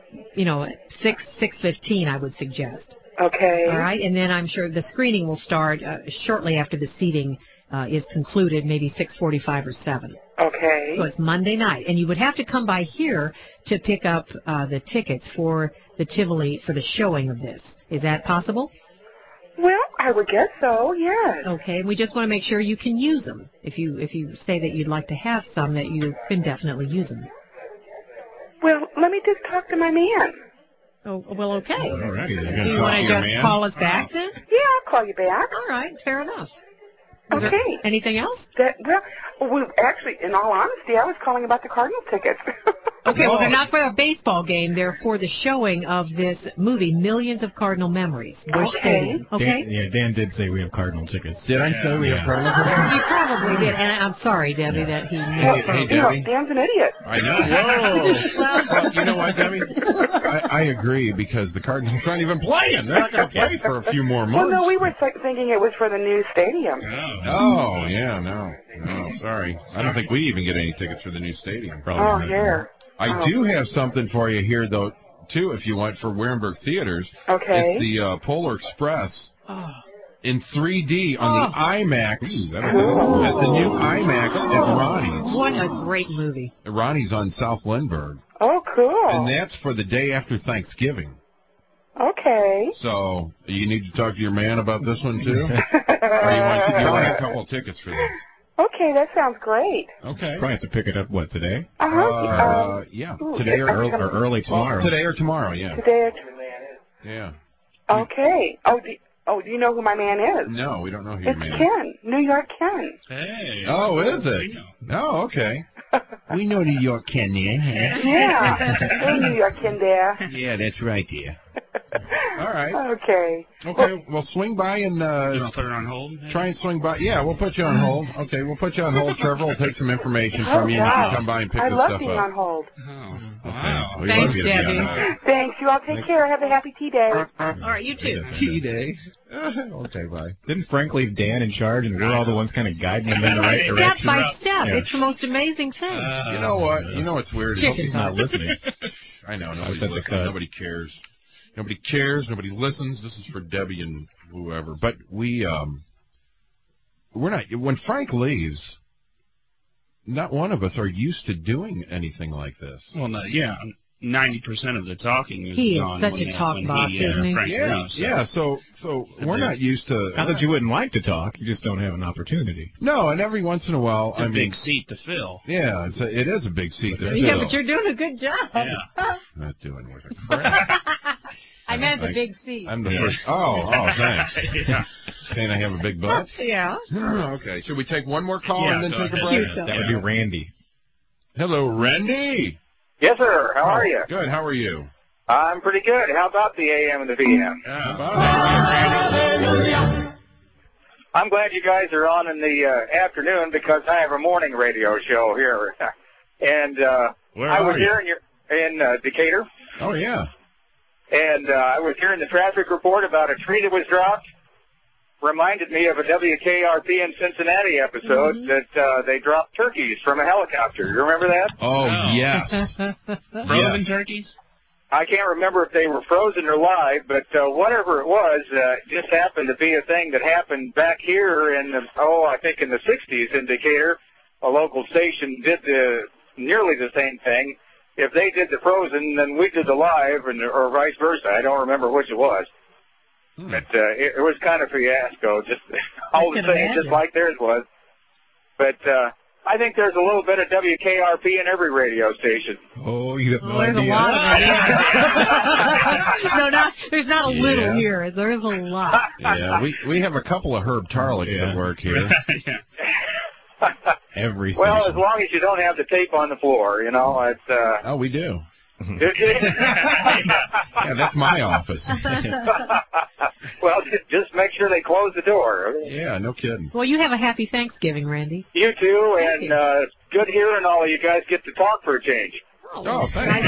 at 6:15, I would suggest. Okay. All right, and then I'm sure the screening will start shortly after the seating is concluded, maybe 6:45 or 7. Okay. So it's Monday night, and you would have to come by here to pick up the tickets for the Tivoli for the showing of this. Is that possible? Well, I would guess so, yes. Okay, we just want to make sure you can use them. If you say that you'd like to have some, that you can definitely use them. Well, let me just talk to my man. Oh, well, okay. All right. Do you want to just call us back then? Yeah, I'll call you back. All right, fair enough. Is Okay. there anything else? Actually, in all honesty, I was calling about the Cardinal tickets. Okay, well, they're not for a baseball game. They're for the showing of this movie, Millions of Cardinal Memories. Busch Stadium. Okay? Dan did say we have Cardinal tickets. Did I say we have Cardinal tickets? You probably did, and I'm sorry, Debbie, that he Hey, Debbie. Dan's an idiot. I know. Whoa. Well, you know what, Debbie? I agree, because the Cardinals aren't even playing. They're not going to play for a few more months. Well, no, we were thinking it was for the new stadium. Oh, yeah, no, sorry. I don't think we even get any tickets for the new stadium. Oh, yeah. I do have something for you here, though, too, if you want, for Warenberg Theaters. Okay. It's the Polar Express in 3D on the IMAX. At the new IMAX at Ronnie's. What a great movie. Ronnie's on South Lindbergh. Oh, cool. And that's for the day after Thanksgiving. Okay. So, you need to talk to your man about this one, too? Or you want a couple of tickets for this? Okay, that sounds great. Okay. Probably have to pick it up, today? Yeah. Ooh, Today or early tomorrow. Today or tomorrow, yeah. Today. Yeah. Okay. Do you know who my man is? No, we don't know who your It's man is. Ken, New York Ken. Hey. Oh, is it? Oh, okay. We know New York Ken there, huh? Yeah. Hey, New York Ken there. Yeah, that's right, dear. All right. Okay. Okay, well, swing by and You want to put it on hold? try and swing by. Yeah, we'll put you on hold. Okay, we'll put you on hold. Trevor will take some information from you, and you can come by and pick I this love stuff being up. on hold. Oh, Okay. wow. We Thanks, love you to be on Debbie. hold. Thanks. You all take care. Have a happy tea day. All right, you too. Tea day. Okay, bye. Didn't Frank leave Dan in charge, and we're all the ones kind of guiding him in the right Step direction? by step. Yeah. It's the most amazing thing. You know what? You know what's weird? He's not listening. I know. Nobody's Nobody's listening. Nobody cares. Nobody cares. Nobody listens. This is for Debbie and whoever. But we're not. When Frank leaves, not one of us are used to doing anything like this. Well, no, yeah. 90% of the talking is He is gone such when, a talk when box, isn't he? Frank Yeah, leaves, yeah. So we're not used to. Not that you wouldn't like to talk, you just don't have an opportunity. No, and every once in a while, It's a big seat to fill. Yeah, it is a big seat to fill. Yeah, but you're doing a good job. Yeah. Not doing worth a crap. I meant the big seat. I'm the first. Oh, thanks. Yeah. Saying I have a big butt? Yeah. Okay. Should we take one more call Yeah, and then go take a ahead. break? That would be Randy. Hello, Randy. Yes, sir. How are you? Good. How are you? I'm pretty good. How about the AM and the VM? I'm glad you guys are on in the afternoon because I have a morning radio show here. And I was here in Decatur. Oh, yeah. And I was hearing the traffic report about a tree that was dropped. reminded me of a WKRP in Cincinnati episode that they dropped turkeys from a helicopter. You remember that? Oh, yes. Frozen turkeys? I can't remember if they were frozen or live, but whatever it was, just happened to be a thing that happened back here in I think in the 60s in Decatur. A local station did nearly the same thing. If they did the frozen, then we did the live, or vice versa. I don't remember which it was. But it was kind of a fiasco, just all the same, just like theirs was. But I think there's a little bit of WKRP in every radio station. Oh, you have no There's idea. a lot of it. There's not a little here. There's a lot. Yeah, we have a couple of Herb Tarlicks that work here. Every station. Well, as long as you don't have the tape on the floor, you know. It's, oh, we do. Yeah, that's my office. Well, just make sure they close the door. Yeah, no kidding. Well, you have a happy Thanksgiving, Randy. You too, and good hearing all of you guys get to talk for a change. Oh, thanks.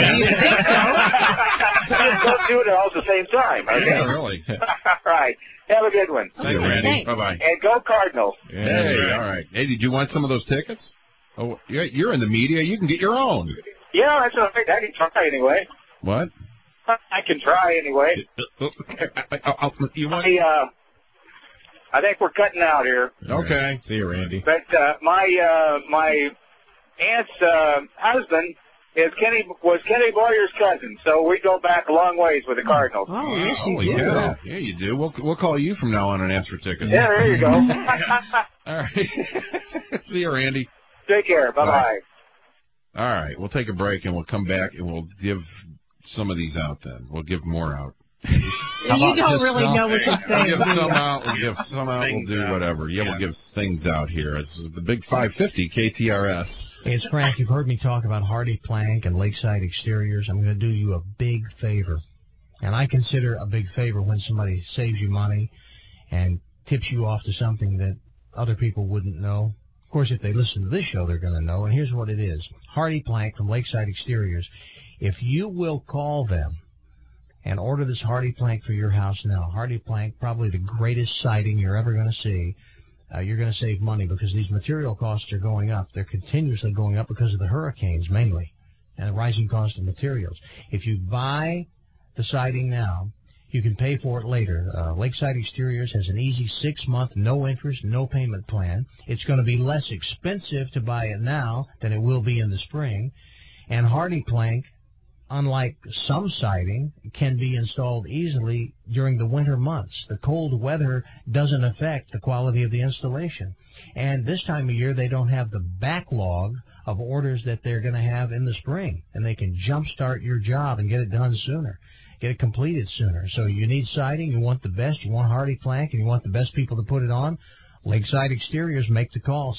Just don't do it all at the same time. Okay? Yeah, really. All right. Have a good one. See you, Randy. Bye-bye. And go Cardinals. Yeah, hey, all right. Hey, did you want some of those tickets? Oh, you're in the media. You can get your own. Yeah, that's all right. I can try anyway. What? I can try anyway. You want? I think we're cutting out here. Okay. See you, Randy. But my aunt's husband was Kenny Boyer's cousin, so we go back a long ways with the Cardinals. Oh, yes, you do. Yeah. Yeah, you do. We'll call you from now on and ask for tickets. Yeah, there you go. All right. See you, Randy. Take care. Bye-bye. All right. We'll take a break, and we'll come back, and we'll give some of these out then. We'll give more out. You don't really know what you're saying. We'll give some out. We'll give some out. We'll do whatever. Yeah, we'll give things out here. This is the Big 550 KTRS. Hey, it's Frank. You've heard me talk about Hardy Plank and Lakeside Exteriors. I'm going to do you a big favor. And I consider a big favor when somebody saves you money and tips you off to something that other people wouldn't know. Of course, if they listen to this show, they're going to know. And here's what it is. Hardy Plank from Lakeside Exteriors. If you will call them and order this Hardy Plank for your house now, Hardy Plank, probably the greatest siding you're ever going to see. You're going to save money because these material costs are going up. They're continuously going up because of the hurricanes mainly and the rising cost of materials. If you buy the siding now, you can pay for it later. Lakeside Exteriors has an easy 6-month, no interest, no payment plan. It's going to be less expensive to buy it now than it will be in the spring. And Hardy Plank, unlike some siding, can be installed easily during the winter months. The cold weather doesn't affect the quality of the installation. And this time of year, they don't have the backlog of orders that they're going to have in the spring. And they can jumpstart your job and get it done sooner, get it completed sooner. So you need siding, you want the best, you want Hardy Plank, and you want the best people to put it on. Lakeside Exteriors, make the call,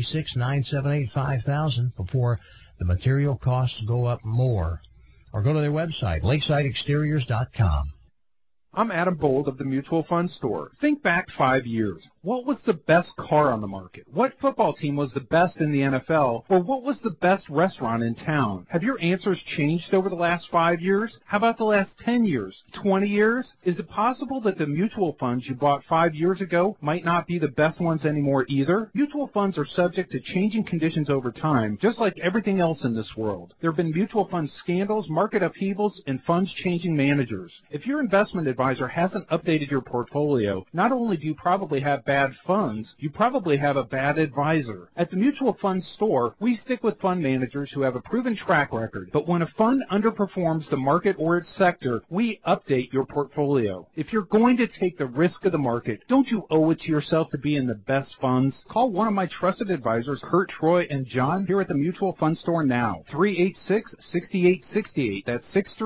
636-978-5000 before the material costs go up more. Or go to their website, lakesideexteriors.com. I'm Adam Bold of the Mutual Fund Store. Think back 5 years. What was the best car on the market? What football team was the best in the NFL? Or what was the best restaurant in town? Have your answers changed over the last 5 years? How about the last 10 years? 20 years? Is it possible that the mutual funds you bought 5 years ago might not be the best ones anymore either? Mutual funds are subject to changing conditions over time, just like everything else in this world. There have been mutual fund scandals, market upheavals, and funds changing managers. If your investment advisor hasn't updated your portfolio, not only do you probably have bad funds, you probably have a bad advisor. At the Mutual Fund Store, we stick with fund managers who have a proven track record, but when a fund underperforms the market or its sector, we update your portfolio. If you're going to take the risk of the market, don't you owe it to yourself to be in the best funds? Call one of my trusted advisors, Kurt, Troy, and John, here at the Mutual Fund Store now. 386-6868. That's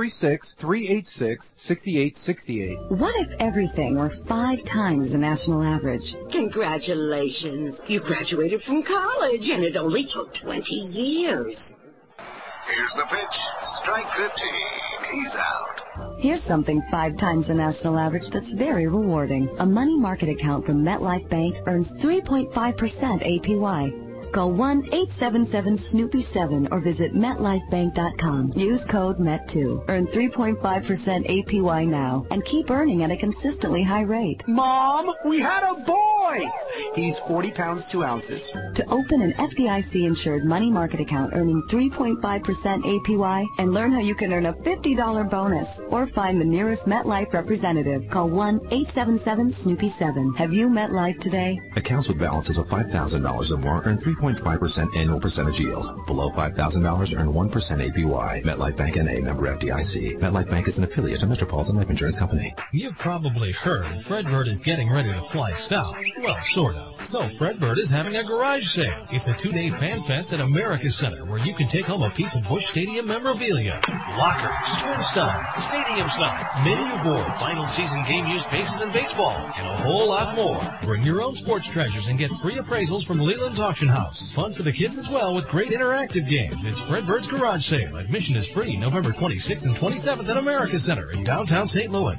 636-386-6868. What if everything were 5 times the national average? Congratulations. You graduated from college, and it only took 20 years. Here's the pitch. Strike 15. He's out. Here's something 5 times the national average that's very rewarding. A money market account from MetLife Bank earns 3.5% APY. Call 1-877-SNOOPY7 or visit MetLifeBank.com. Use code MET2. Earn 3.5% APY now and keep earning at a consistently high rate. Mom, we had a boy! He's 40 pounds, 2 ounces. To open an FDIC-insured money market account earning 3.5% APY and learn how you can earn a $50 bonus or find the nearest MetLife representative, call 1-877-SNOOPY7. Have you MetLife today? Accounts with balances of $5,000 or more earn 3.5% annual percentage yield. Below $5,000 earn 1% APY. MetLife Bank N.A. member FDIC. MetLife Bank is an affiliate of Metropolitan Life Insurance Company. You've probably heard Fredbird is getting ready to fly south. Well, sort of. So Fredbird is having a garage sale. It's a 2-day fan fest at America Center where you can take home a piece of Busch Stadium memorabilia. Lockers, turnstiles, stadium signs, menu boards, final season game used bases and baseballs, and a whole lot more. Bring your own sports treasures and get free appraisals from Leland's Auction House. Fun for the kids as well with great interactive games. It's Fredbird's Garage Sale. Admission is free November 26th and 27th at America Center in downtown St. Louis.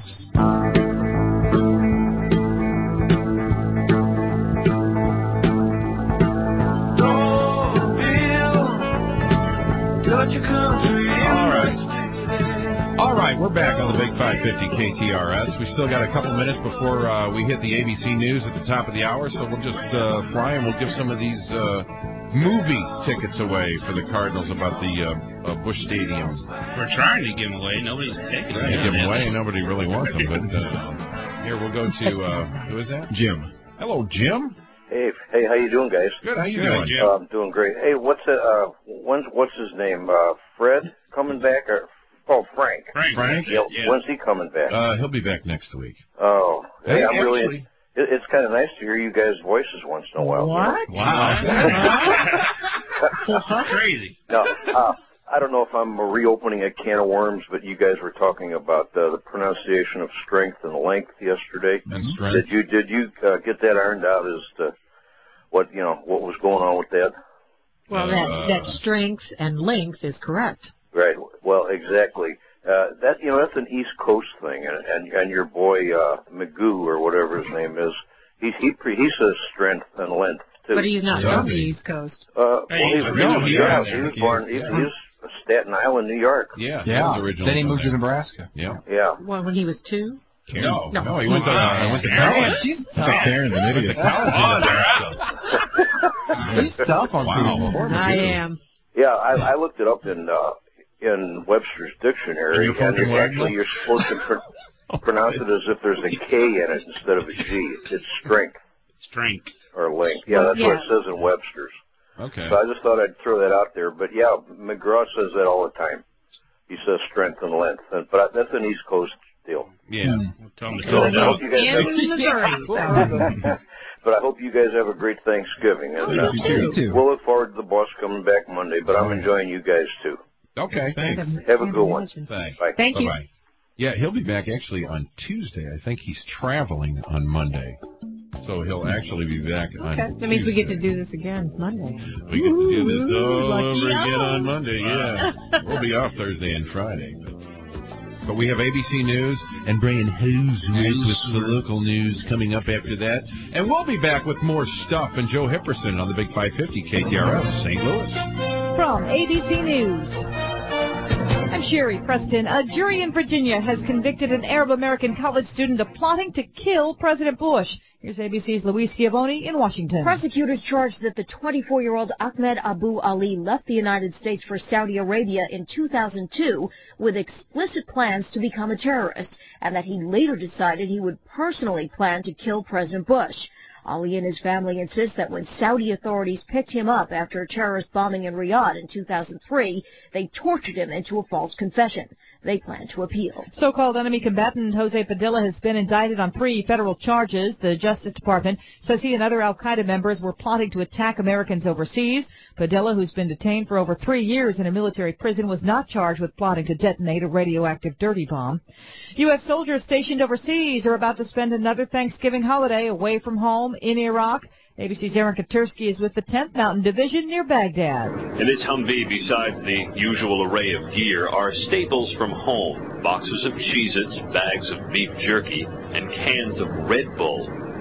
All right, we're back on the Big 550 KTRS. We still got a couple minutes before we hit the ABC News at the top of the hour, so we'll just fly and we'll give some of these movie tickets away for the Cardinals about the Busch Stadium. We're trying to give them away. Nobody's taking them. Give them away. Nobody really wants them, but here we'll go to who is that? Jim. Hello, Jim. Hey, how you doing, guys? Good. How you doing, Jim? I'm doing great. Hey, what's his name? Fred coming back or? Oh, Frank. Frank? Yeah. When's he coming back? He'll be back next week. Oh. Hey, I'm actually, really... It's kind of nice to hear you guys' voices once in a while. What? Wow. Crazy. No, I don't know if I'm reopening a can of worms, but you guys were talking about the pronunciation of strength and length yesterday. And strength. Did you get that ironed out as to what was going on with that? Well, that strength and length is correct. Right. Well, exactly. That's an East Coast thing, and your boy Magoo or whatever his name is, he says strength and length too. But he's not from the East Coast. He was born. He's Staten Island, New York. Yeah. Then he moved to Nebraska. Yeah. Well, when he was 2. No, he went to college. She's tough. Karen's an idiot. She's tough on people. I am. Yeah, I looked it up in Webster's dictionary, and actually you're supposed to pronounce it as if there's a K in it instead of a G. It's strength. Strength. Or length. Yeah, that's what it says in Webster's. Okay. So I just thought I'd throw that out there. But yeah, McGraw says that all the time. He says strength and length. But that's an East Coast deal. Yeah. But I hope you guys have a great Thanksgiving. And we'll look forward to the boss coming back Monday, but I'm enjoying you guys too. Okay, thanks. Have a good one. Thanks. Bye. Thank you. Bye-bye. Yeah, he'll be back actually on Tuesday. I think he's traveling on Monday. So he'll actually be back on That means we get to do this again Monday. We get to do this all over again on Monday, yeah. We'll be off Thursday and Friday. But we have ABC News and Brian Hosewig with the local news coming up after that. And we'll be back with more stuff and Joe Hipperson on the Big 550 KTRS St. Louis. From ABC News, I'm Sherry Preston. A jury in Virginia has convicted an Arab American college student of plotting to kill President Bush. Here's ABC's Luis Schiavone in Washington. Prosecutors charged that the 24-year-old Ahmed Abu Ali left the United States for Saudi Arabia in 2002 with explicit plans to become a terrorist, and that he later decided he would personally plan to kill President Bush. Ali and his family insist that when Saudi authorities picked him up after a terrorist bombing in Riyadh in 2003, they tortured him into a false confession. They plan to appeal. So-called enemy combatant Jose Padilla has been indicted on 3 federal charges. The Justice Department says he and other al-Qaeda members were plotting to attack Americans overseas. Padilla, who's been detained for over 3 years in a military prison, was not charged with plotting to detonate a radioactive dirty bomb. U.S. soldiers stationed overseas are about to spend another Thanksgiving holiday away from home in Iraq. ABC's Aaron Katersky is with the 10th Mountain Division near Baghdad. In this Humvee, besides the usual array of gear, are staples from home. Boxes of Cheez-Its, bags of beef jerky, and cans of Red Bull.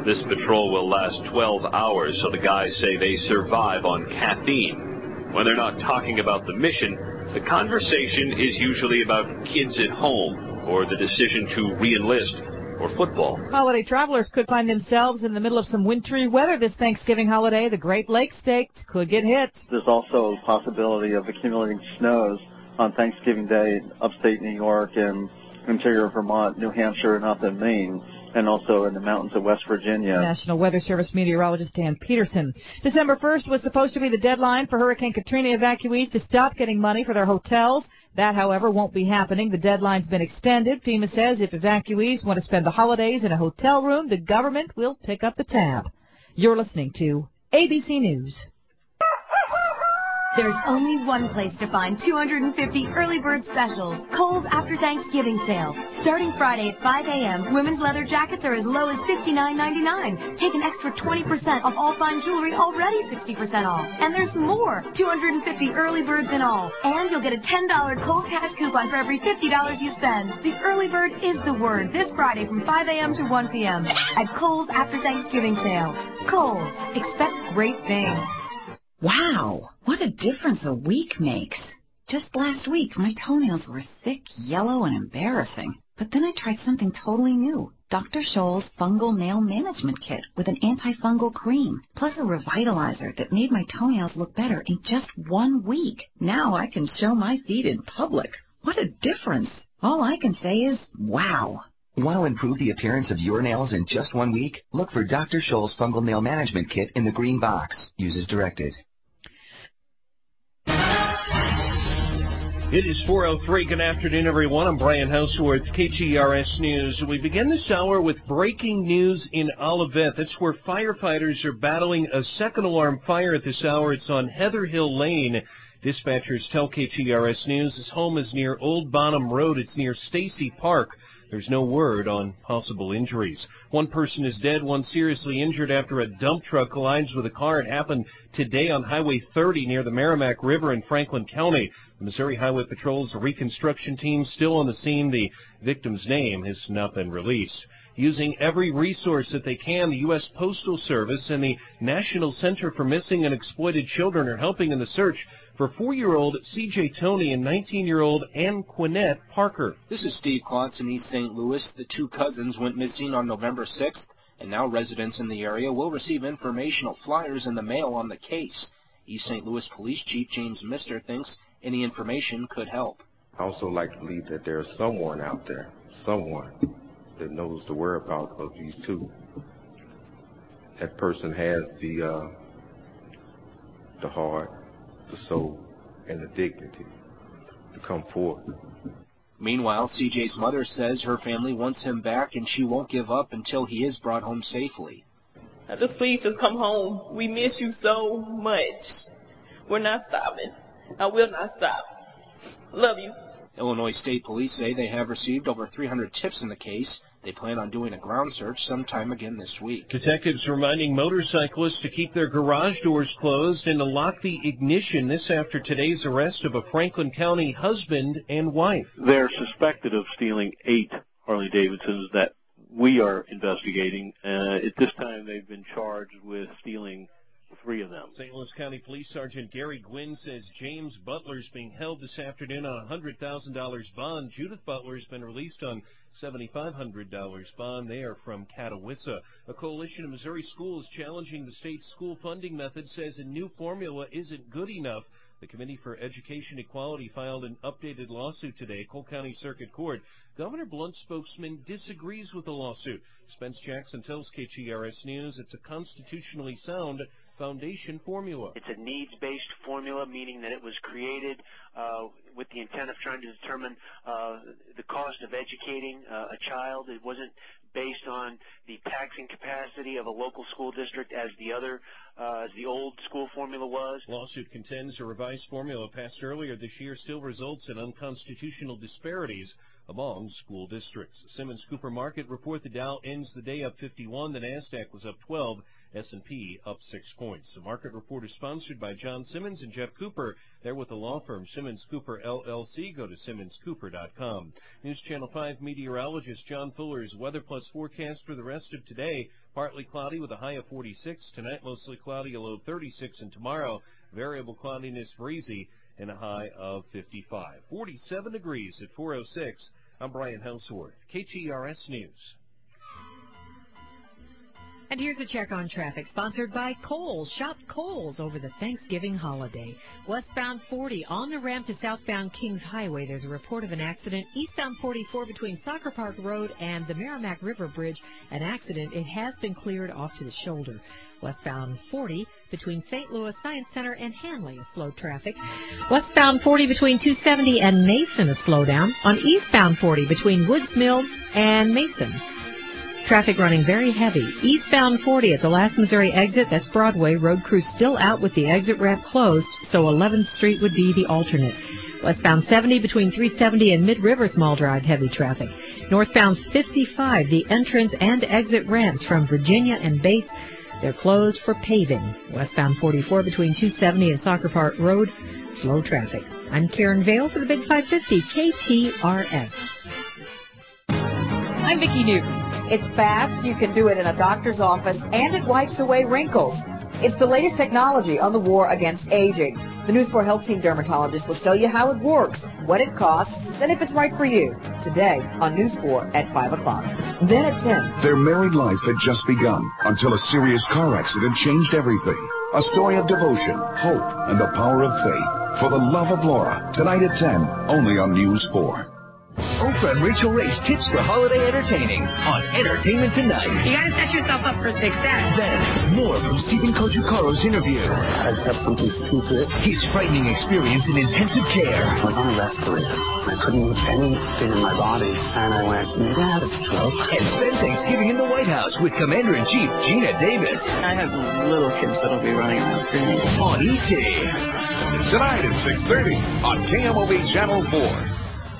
This patrol will last 12 hours, so the guys say they survive on caffeine. When they're not talking about the mission, the conversation is usually about kids at home or the decision to re-enlist or football. Holiday travelers could find themselves in the middle of some wintry weather this Thanksgiving holiday. The Great Lakes states could get hit. There's also a possibility of accumulating snows on Thanksgiving Day in upstate New York and interior Vermont, New Hampshire, and up in Maine, and also in the mountains of West Virginia. National Weather Service meteorologist Dan Peterson. December 1st was supposed to be the deadline for Hurricane Katrina evacuees to stop getting money for their hotels. That, however, won't be happening. The deadline's been extended. FEMA says if evacuees want to spend the holidays in a hotel room, the government will pick up the tab. You're listening to ABC News. There's only one place to find 250 early bird specials. Kohl's After Thanksgiving Sale. Starting Friday at 5 a.m., women's leather jackets are as low as $59.99. Take an extra 20% off all fine jewelry, already 60% off. And there's more. 250 early birds in all. And you'll get a $10 Kohl's cash coupon for every $50 you spend. The early bird is the word. This Friday from 5 a.m. to 1 p.m. at Kohl's After Thanksgiving Sale. Kohl's. Expect great things. Wow, what a difference a week makes. Just last week, my toenails were thick, yellow, and embarrassing. But then I tried something totally new. Dr. Scholl's Fungal Nail Management Kit with an antifungal cream, plus a revitalizer that made my toenails look better in just 1 week. Now I can show my feet in public. What a difference. All I can say is, wow. Want to improve the appearance of your nails in just 1 week? Look for Dr. Scholl's Fungal Nail Management Kit in the green box. Use as directed. It is 4:03. Good afternoon, everyone. I'm Brian Houseworth, KTRS News. We begin this hour with breaking news in Olivet. That's where firefighters are battling a second alarm fire at this hour. It's on Heather Hill Lane. Dispatchers tell KTRS News his home is near Old Bonham Road. It's near Stacy Park. There's no word on possible injuries. One person is dead, one seriously injured after a dump truck collides with a car. It happened today on Highway 30 near the Merrimack River in Franklin County. The Missouri Highway Patrol's reconstruction team still on the scene. The victim's name has not been released. Using every resource that they can, the U.S. Postal Service and the National Center for Missing and Exploited Children are helping in the search for 4-year-old C.J. Tony and 19-year-old Ann Quinette Parker. This is Steve Klontz in East St. Louis. The two cousins went missing on November 6th, and now residents in the area will receive informational flyers in the mail on the case. East St. Louis Police Chief James Mister thinks any information could help. I also like to believe that there's someone out there, someone that knows the whereabouts of these two. That person has the heart, the soul, and the dignity to come forward. Meanwhile, CJ's mother says her family wants him back and she won't give up until he is brought home safely. Just please just come home. We miss you so much. We're not stopping. I will not stop. Love you. Illinois State Police say they have received over 300 tips in the case. They plan on doing a ground search sometime again this week. Detectives reminding motorcyclists to keep their garage doors closed and to lock the ignition. This after today's arrest of a Franklin County husband and wife. They're suspected of stealing 8 Harley-Davidsons that we are investigating. At this time, they've been charged with stealing 3 of them. St. Louis County Police Sergeant Gary Gwynn says James Butler is being held this afternoon on a $100,000 bond. Judith Butler has been released on $7,500 bond. They are from Catawissa. A coalition of Missouri schools challenging the state's school funding method says a new formula isn't good enough. The Committee for Education Equality filed an updated lawsuit today. Cole County Circuit Court. Governor Blunt's spokesman disagrees with the lawsuit. Spence Jackson tells KTRS News it's a constitutionally sound foundation formula. It's a needs-based formula, meaning that it was created with the intent of trying to determine the cost of educating a child. It wasn't based on the taxing capacity of a local school district as the old school formula was. Lawsuit contends a revised formula passed earlier this year still results in unconstitutional disparities among school districts. Simmons Cooper Market report the Dow ends the day up 51. The NASDAQ was up 12 S&P up 6 points. The market report is sponsored by John Simmons and Jeff Cooper. They're with the law firm Simmons Cooper LLC. Go to SimmonsCooper.com. News Channel 5 meteorologist John Fuller's Weather Plus forecast for the rest of today. Partly cloudy with a high of 46. Tonight, mostly cloudy, a low of 36. And tomorrow, variable cloudiness, breezy, and a high of 55. 47 degrees at 4:06. I'm Brian Houseworth, KTRS News. And here's a check on traffic, sponsored by Kohl's. Shop Kohl's over the Thanksgiving holiday. Westbound 40 on the ramp to southbound Kings Highway. There's a report of an accident. Eastbound 44 between Soccer Park Road and the Merrimack River Bridge. An accident. It has been cleared off to the shoulder. Westbound 40 between St. Louis Science Center and Hanley is slow traffic. Westbound 40 between 270 and Mason is slow down. On eastbound 40 between Woods Mill and Mason. Traffic running very heavy. Eastbound 40 at the last Missouri exit, that's Broadway. Road crew still out with the exit ramp closed, so 11th Street would be the alternate. Westbound 70 between 370 and Mid-River Small Drive, heavy traffic. Northbound 55, the entrance and exit ramps from Virginia and Bates, they're closed for paving. Westbound 44 between 270 and Soccer Park Road, slow traffic. I'm Karen Vale for the Big 550 KTRS. I'm Vicki Newton. It's fast, you can do it in a doctor's office, and it wipes away wrinkles. It's the latest technology on the war against aging. The News 4 Health Team dermatologist will show you how it works, what it costs, and if it's right for you. Today on News 4 at 5 o'clock. Then at 10. Their married life had just begun until a serious car accident changed everything. A story of devotion, hope, and the power of faith. For the Love of Laura, tonight at 10, only on News 4. Oprah and Rachel Ray's tips for holiday entertaining on Entertainment Tonight. You gotta set yourself up for success. Then, more from Stephen Kojukaro's interview. I have something secret. His frightening experience in intensive care. I was on a respirator. I couldn't move anything in my body. And I went, maybe I had a stroke. And spend Thanksgiving in the White House with Commander-in-Chief Gina Davis. I have little kids that'll be running around screaming. On E.T. Tonight at 6:30 on KMOV Channel 4.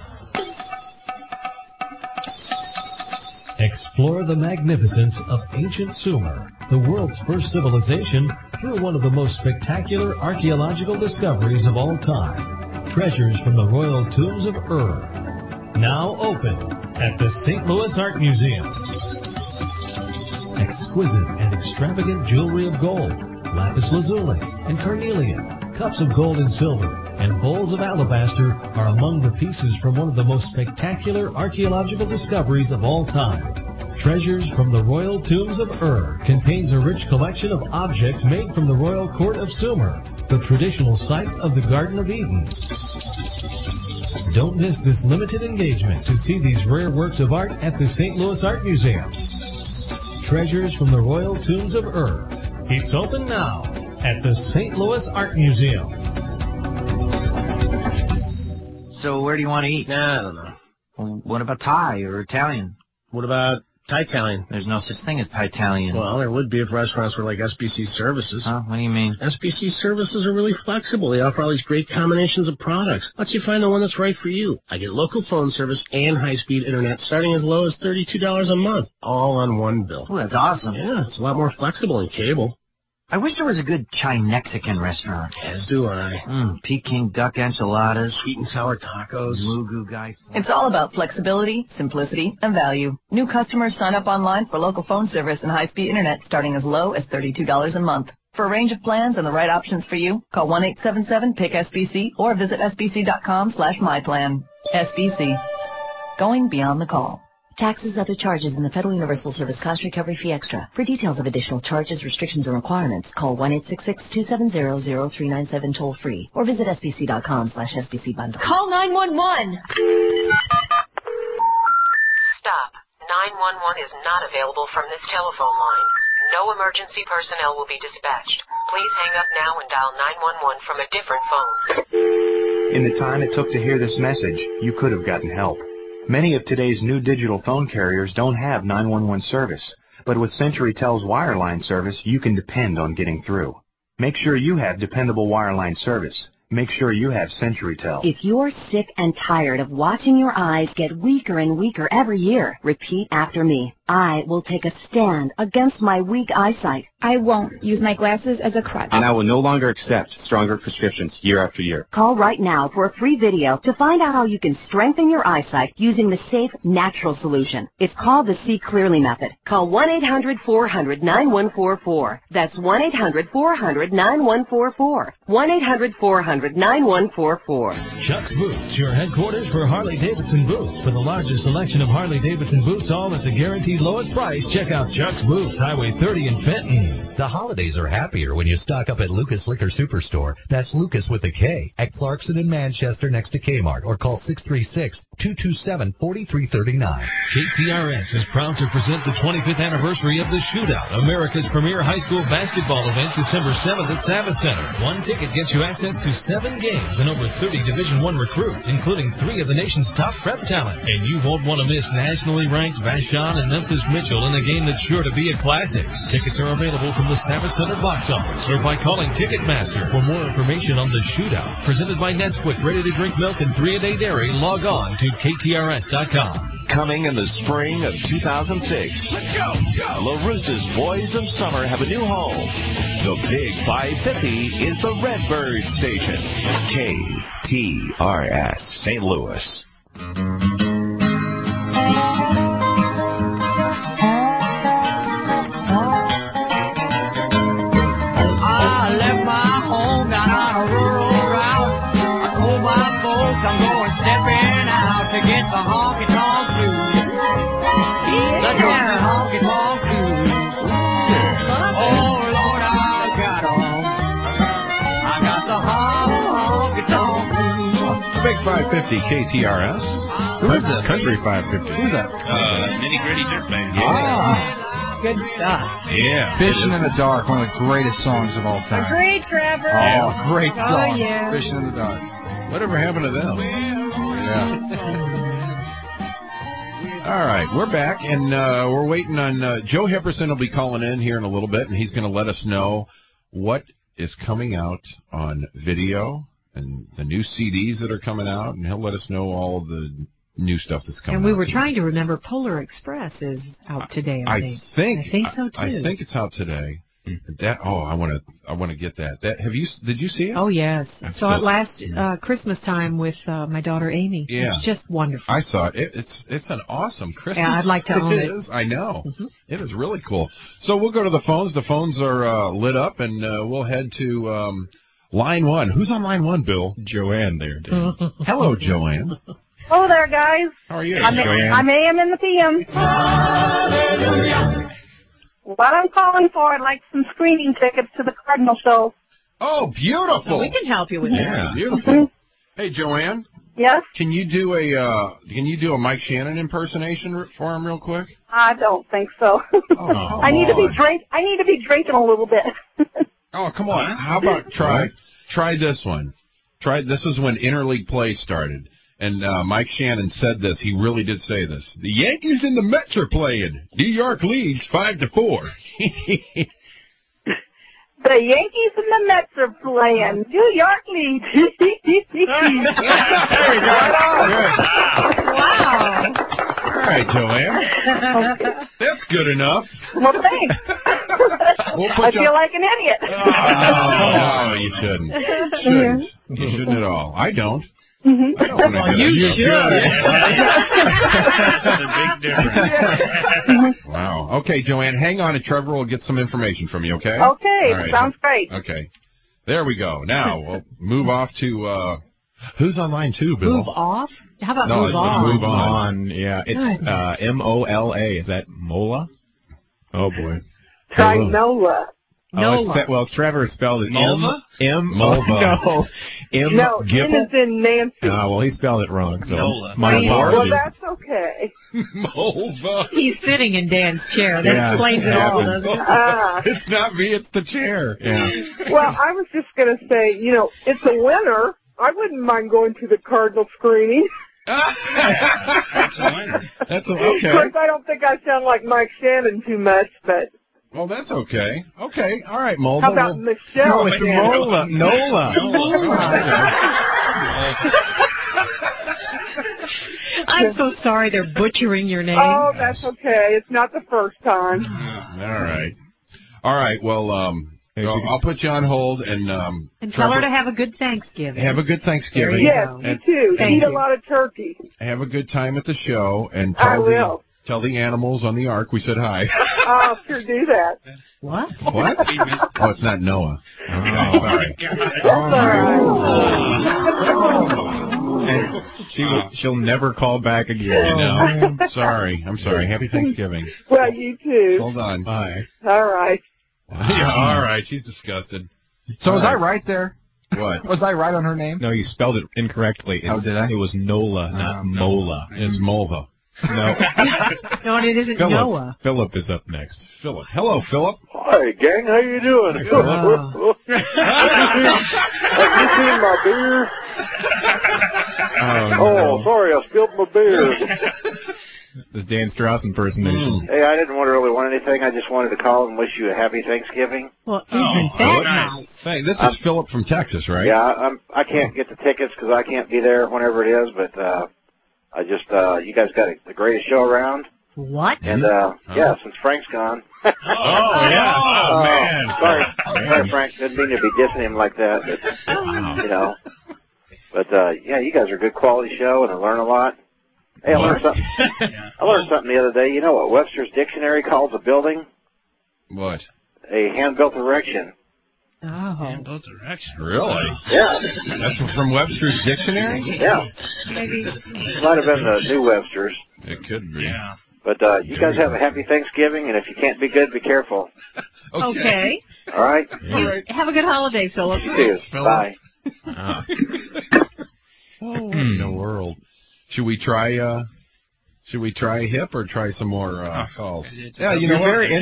Explore the magnificence of ancient Sumer, the world's first civilization, through one of the most spectacular archaeological discoveries of all time. Treasures from the royal tombs of Ur. Now open at the St. Louis Art Museum. Exquisite and extravagant jewelry of gold, lapis lazuli and carnelian, cups of gold and silver, and bowls of alabaster are among the pieces from one of the most spectacular archaeological discoveries of all time. Treasures from the Royal Tombs of Ur contains a rich collection of objects made from the Royal Court of Sumer, the traditional site of the Garden of Eden. Don't miss this limited engagement to see these rare works of art at the St. Louis Art Museum. Treasures from the Royal Tombs of Ur. It's open now at the St. Louis Art Museum. So where do you want to eat? I don't know. Well, what about Thai or Italian? What about Thai-Italian? There's no such thing as Thai-Italian. Well, there would be if restaurants were like SBC Services. Huh? What do you mean? SBC Services are really flexible. They offer all these great combinations of products. Lets you find the one that's right for you. I get local phone service and high-speed internet starting as low as $32 a month, all on one bill. Oh, that's awesome. Yeah, it's a lot more flexible than cable. I wish there was a good Chi-Mexican restaurant. As do I. Peking duck enchiladas. Sweet and sour tacos. Mugu gai. It's all about flexibility, simplicity, and value. New customers sign up online for local phone service and high-speed internet starting as low as $32 a month. For a range of plans and the right options for you, call 1-877-PICK-SBC or visit sbc.com/myplan. SBC. Going beyond the call. Taxes, other charges, and the Federal Universal Service Cost Recovery Fee Extra. For details of additional charges, restrictions, and requirements, call 1-866-270-0397 toll-free or visit sbc.com/SBC bundle. Call 911! Stop. 911 is not available from this telephone line. No emergency personnel will be dispatched. Please hang up now and dial 911 from a different phone. In the time it took to hear this message, you could have gotten help. Many of today's new digital phone carriers don't have 911 service, but with CenturyTel's wireline service, you can depend on getting through. Make sure you have dependable wireline service. Make sure you have CenturyTel. If you're sick and tired of watching your eyes get weaker and weaker every year, repeat after me. I will take a stand against my weak eyesight. I won't use my glasses as a crutch. And I will no longer accept stronger prescriptions year after year. Call right now for a free video to find out how you can strengthen your eyesight using the safe, natural solution. It's called the See Clearly method. Call 1-800-400-9144. That's 1-800-400-9144. 1-800-400-9144. Chuck's Boots, your headquarters for Harley-Davidson boots. For the largest selection of Harley-Davidson boots, all at the guaranteed lowest price, check out Chuck's Boots, Highway 30 in Fenton. The holidays are happier when you stock up at Lucas Liquor Superstore. That's Lucas with a K at Clarkson and Manchester next to Kmart, or call 636-227-4339. KTRS is proud to present the 25th anniversary of the Shootout, America's premier high school basketball event, December 7th at Savvis Center. One ticket gets you access to 7 games and over 30 Division I recruits, including 3 of the nation's top prep talent. And you won't want to miss nationally ranked Vashon and Memphis Mitchell in a game that's sure to be a classic. Tickets are available from the Savvis Center box office or by calling Ticketmaster. For more information on the Shootout, presented by Nesquik ready-to-drink milk and 3-a-day dairy, log on to KTRS.com. Coming in the spring of 2006, let's go! LaRusse's Boys of Summer have a new home. The Big 550 is the Redbird Station. KTRS St. Louis. I left my home down on a rural route. I told my folks I'm going stepping out to get the honky-tonk blues. Let's get the honky-tonk blues. Oh, Lord, I got 'em. I got the honky-tonk blues. Big 550 KTRS. Who is this? Country 550. Who's that? Nitty Gritty Dirt Band. Good stuff. Yeah. Fishing in the Dark, one of the greatest songs of all time. Agreed, Trevor. Oh, great song. Oh, yeah. Fishing in the Dark. Whatever happened to them? Yeah. All right, we're back, and we're waiting on Joe Hipperson will be calling in here in a little bit, and he's going to let us know what is coming out on video and the new CDs that are coming out, and he'll let us know all of the new stuff that's coming out. And we were trying to remember Polar Express is out today, I think. I think so, too. I think it's out today. That I want to get that. Did you see it? Oh yes, I saw it last Christmas time with my daughter Amy. Yeah, it's just wonderful. I saw it. It's an awesome Christmas. Yeah, I'd like to own it. Is. I know. It is really cool. So we'll go to the phones. The phones are lit up, and we'll head to line 1. Who's on line 1, Bill? Joanne there, Dan. Hello, Joanne. Hello there, guys. How are you, Joanne? I'm AM in the PM. Hallelujah. What I'm calling for, I'd like some screening tickets to the Cardinal show. Oh, beautiful! So we can help you with that. Beautiful. Hey, Joanne. Yes. Can you do a Mike Shannon impersonation for him real quick? I don't think so. Oh, I need to be drinking a little bit. Oh, come on! How about try this one? This is when interleague play started. And Mike Shannon said this. He really did say this. The Yankees and the Mets are playing. New York leads 5-4. The Yankees and the Mets are playing. New York leads. There we go. Wow. All right, Joanne. That's good enough. Well, thanks. I feel like an idiot. Oh, you shouldn't. You shouldn't at all. I don't. Mm-hmm. I don't want to you should. That's a big difference. Wow. Okay, Joanne, hang on, and Trevor will get some information from you, okay? Okay, all right. Sounds great. Okay. There we go. Now, we'll move off to, who's on line 2, Bill? Move off? How about no, move on? Move on. Yeah, it's MOLA. Is that Mola? Oh, boy. Try Nola. Well, Trevor spelled it Mulva? No. No, N is in Nancy. Well, he spelled it wrong, so my apologies. Well, that's okay. Mulva. He's sitting in Dan's chair. That explains it all, doesn't it? It's not me, it's the chair. Yeah. Well, I was just going to say, it's a winner. I wouldn't mind going to the Cardinal screening. That's a winner. That's okay. Of course, I don't think I sound like Mike Shannon too much, but... Well, that's okay. Okay, all right, Mulva. How about Michelle? No, it's Mola. Nola. I'm so sorry they're butchering your name. Oh, that's okay. It's not the first time. All right. Well, I'll put you on hold and tell her to have a good Thanksgiving. Have a good Thanksgiving. Yes, you too. Eat a lot of turkey. Have a good time at the show and I will. Tell the animals on the ark we said hi. I'll sure do that. What? What? Oh, it's not Noah. Oh, sorry. And she'll never call back again. No. Sorry. I'm sorry. Happy Thanksgiving. Well, you too. Hold on. Bye. All right. Yeah, all right. She's disgusted. So was I right there? What? Was I right on her name? No, you spelled it incorrectly. How did I? It was Nola, not Mola. It's Mulva. No. No, and it isn't Philip. Noah. Philip is up next. Philip. Hello, Philip. Hi, gang. How you doing? Have you seen my beer? Oh, sorry, I spilled my beer. This Dan Strauss impersonation. Hey, I didn't really want anything. I just wanted to call and wish you a happy Thanksgiving. Well, isn't that nice? Hey, this is Philip from Texas, right? Yeah, I can't get the tickets because I can't be there whenever it is, but I just you guys got the greatest show around. What? And yeah, since Frank's gone. Man. Sorry, Frank. Didn't mean to be dissing him like that. But, you know. But yeah, you guys are a good quality show, and I learn a lot. Hey, I learned something. I learned something the other day. You know what Webster's Dictionary calls a building? What? A hand-built erection. Oh. Hand-built erection. Really? Yeah. That's from Webster's Dictionary? Yeah. Maybe. It might have been the new Webster's. It could be. Yeah. But you guys have a happy Thanksgiving, and if you can't be good, be careful. Okay. All right? Have a good holiday, Philip. You too. Bye. What in the world? Should we try HIP or try some more calls? Yeah, you're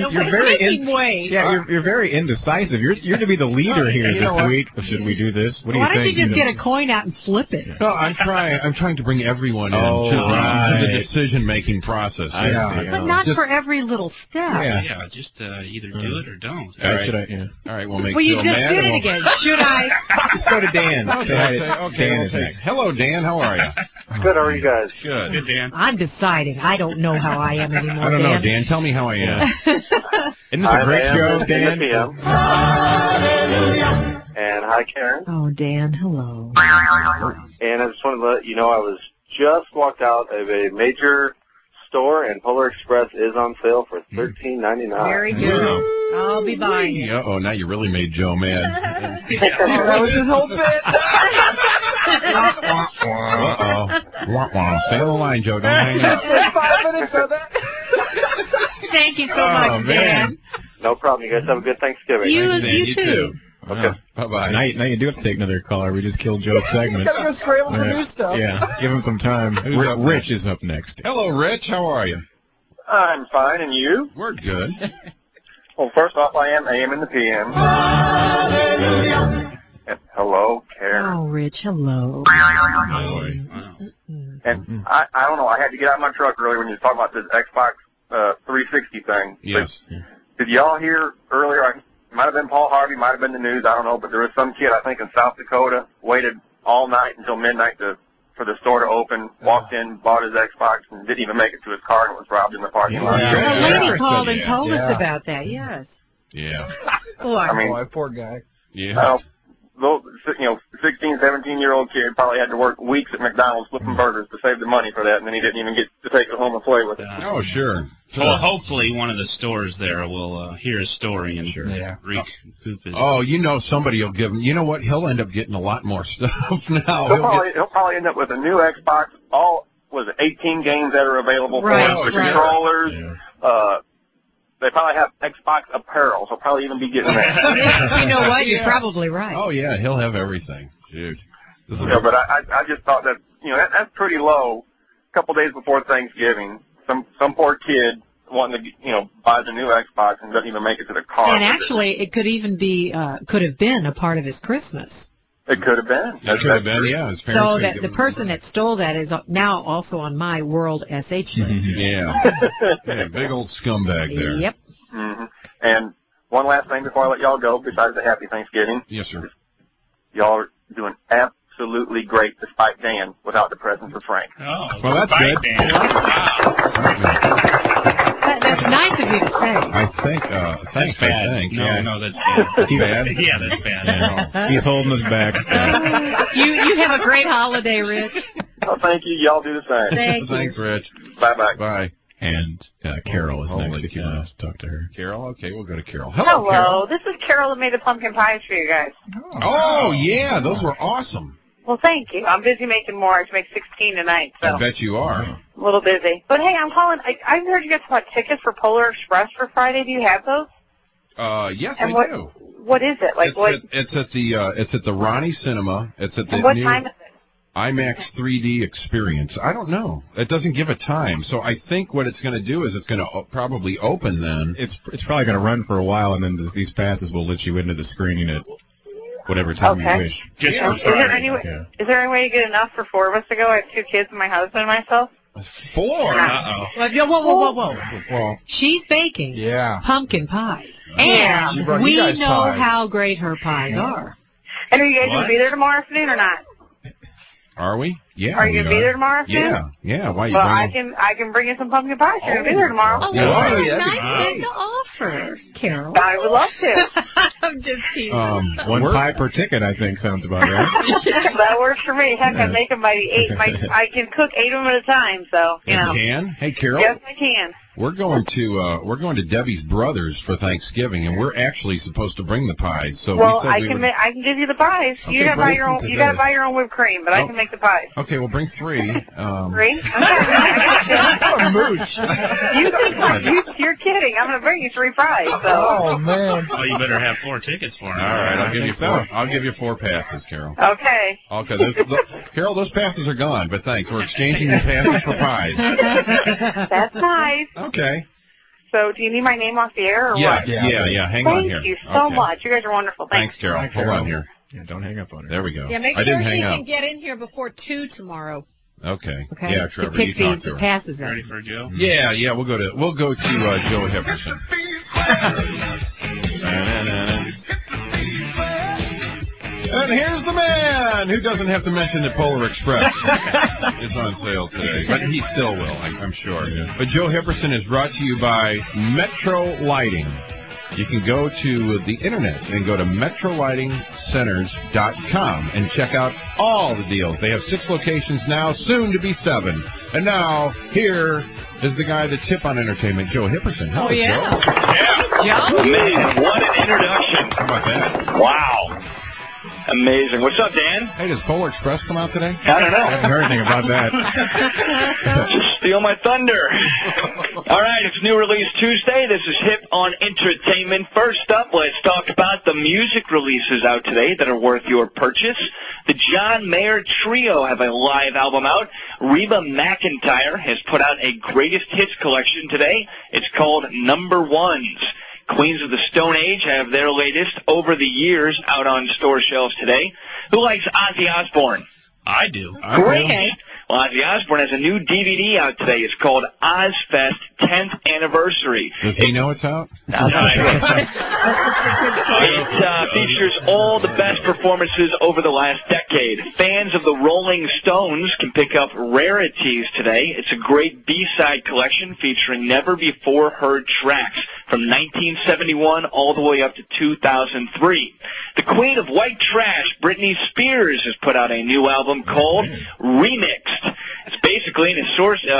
very indecisive. You're to be the leader here this week. Should we do this? What do you think? Why don't you just get a coin out and flip it? No, I'm trying to bring everyone in to the decision-making process. But not for every little step. Yeah, just either do it or don't. All right, we'll make Well, you Phil just mad. did it again. Should I? Just go to Dan. Dan is next. Hello, Dan. How are you? Good. How are you guys? Good. Good, Dan. I'm deciding. I don't know how I am anymore. I don't know, Dan. Tell me how I am. Isn't this a great show, Dan? And hi, Karen. Oh, Dan. Hello. And I just wanted to let you know I was just walked out of a major store, and Polar Express is on sale for $13.99. Very good. I'll be buying it. Uh-oh, now you really made Joe mad. That was his whole bit. Uh-oh. Stay on the line, Joe. Don't hang up. Just 5 minutes of that. Thank you so much, Dan. No problem. You guys have a good Thanksgiving. You too. Okay. Bye-bye. Now you do have to take another caller. We just killed Joe's segment. Gotta go scramble for new stuff. Yeah, give him some time. Rich is up next. Hello, Rich. How are you? I'm fine, and you? We're good. Well, first off, I am AM and the PM. And hello, Karen. Oh, Rich, hello. And I don't know, I had to get out of my truck earlier when you were talking about this Xbox 360 thing. Yes. Did y'all hear earlier, it might have been Paul Harvey, might have been the news, I don't know, but there was some kid, I think in South Dakota, waited all night until midnight for the store to open, walked in, bought his Xbox, and didn't even make it to his car and was robbed in the parking lot. The lady called and told us about that, yes. Yeah. Boy. I mean, poor guy. Yeah. Those, 16, 17-year-old kid probably had to work weeks at McDonald's flipping burgers to save the money for that, and then he didn't even get to take it home and play with it. Oh, sure. Well, hopefully one of the stores there will hear his story and recoup his... Oh, somebody will give him... You know what? He'll end up getting a lot more stuff now. He'll probably end up with a new Xbox, 18 games that are available for him, the controllers, they probably have Xbox apparel, so he'll probably even be getting that. You know what? You're probably right. Oh, yeah, he'll have everything. Dude. But I just thought that, that's pretty low. A couple days before Thanksgiving, some poor kid wanting to, buy the new Xbox and doesn't even make it to the car. And actually, it could even be, could have been a part of his Christmas. It could have been. It could have been, yeah. So that the person that stole that is now also on my World SH list. Yeah. Big old scumbag there. Yep. Mm-hmm. And one last thing before I let y'all go, besides the happy Thanksgiving. Yes, sir. Y'all are doing absolutely absolutely great despite Dan without the presence of Frank. Oh, well, that's good. That's nice of you to say. I think, thanks, That's bad. I think. No, yeah. no, that's bad. That's bad? Yeah, that's bad. Yeah. He's holding us back. You have a great holiday, Rich. Oh, thank you. Y'all do the same. Thanks, Rich. Bye-bye. Bye. And Carol is next Holy if you cow. want us to talk to her. Carol? Okay, we'll go to Carol. Hello, Hello, Carol. this is Carol that made the pumpkin pies for you guys. Oh, yeah, those were awesome. Well, thank you. I'm busy making more. I have to make 16 tonight, so I bet you are. a little busy. But hey, I'm calling. I've heard you guys about tickets for Polar Express for Friday. Do you have those? Yes, And I do. What is it? Like It's at the Ronnie Cinema. It's at the and what new time is it? IMAX 3D experience. I don't know. It doesn't give a time. So I think what it's going to do is it's going to probably open then. It's probably going to run for a while, and then these passes will let you into the screening at whatever time you wish. Is there any way? Yeah. Is there any way you get enough for 4 of us to go? I have 2 kids and my husband and myself. 4? Uh-oh. Whoa. Well, She's baking pumpkin pies. Yeah. And She brought we you guys know pies. how great her pies are. And are you guys going to be there tomorrow afternoon or not? are we? Yeah. Are you going to be there tomorrow afternoon? Yeah. Why you Well, bringing? I can bring you some pumpkin pies. You're going to be there tomorrow. Oh, Yeah. well, Yeah, that's that'd nice be to offer, Carol. I would love to. I'm just teasing. One pie per ticket, I think, sounds about right. That works for me. Heck, I make them by 8. I can cook 8 of them at a time, so, you know. You can? Hey, Carol. Yes, I can. We're going to Debbie's Brothers for Thanksgiving, and we're actually supposed to bring the pies. So Well, we said I can give you the pies. Okay, You got to buy your own. listen to You got to this. buy your own whipped cream, but I can make the pies. Okay, we'll bring 3. 3? Mooch. You're kidding. I'm going to bring you 3 pies. So. Oh, man. Well, you better have 4 tickets for him. All right, I'll give you think 4. I'll give you 4 passes, Carol. Okay. Okay, Carol, those passes are gone, but thanks. We're exchanging the passes for pies. That's nice. Okay. So, do you need my name off the air or Yes, what? yeah. Hang on here. Thank you so Okay. much. You guys are wonderful. Thanks, Carol. Hold on here. Yeah, don't hang up on her. There we go. Yeah, make I sure didn't she hang can up. get in here before 2 tomorrow. Okay. Okay. Yeah, to Trevor, pick you talk these to her. passes out. Ready for Joe? Yeah. We'll go to Joe Hefferson. And here's the man who doesn't have to mention that Polar Express is on sale today, but he still will, I'm sure. Yeah. But Joe Hefferson is brought to you by Metro Lighting. You can go to the internet and go to metrolightingcenters.com and check out all the deals. They have 6 locations now, soon to be 7. And now, here is the guy that's hip on entertainment, Joe Hefferson. Hello, Joe. Joe? Man, what an introduction. How about that? Wow. Amazing. What's up, Dan? Hey, does Polar Express come out today? I don't know. I haven't heard anything about that. Just steal my thunder. All right, it's New Release Tuesday. This is Hip on Entertainment. First up, let's talk about the music releases out today that are worth your purchase. The John Mayer Trio have a live album out. Reba McEntire has put out a greatest hits collection today. It's called Number Ones. Queens of the Stone Age have their latest Over the Years out on store shelves today. Who likes Ozzy Osbourne? I do. Great. Well, Ozzy Osbourne has a new DVD out today. It's called Ozfest 10th Anniversary. Does he know it's out? It features all the best performances over the last decade. Fans of the Rolling Stones can pick up rarities today. It's a great B-side collection featuring never-before-heard tracks from 1971 all the way up to 2003. The Queen of White Trash, Britney Spears, has put out a new album called Remixed. It's basically an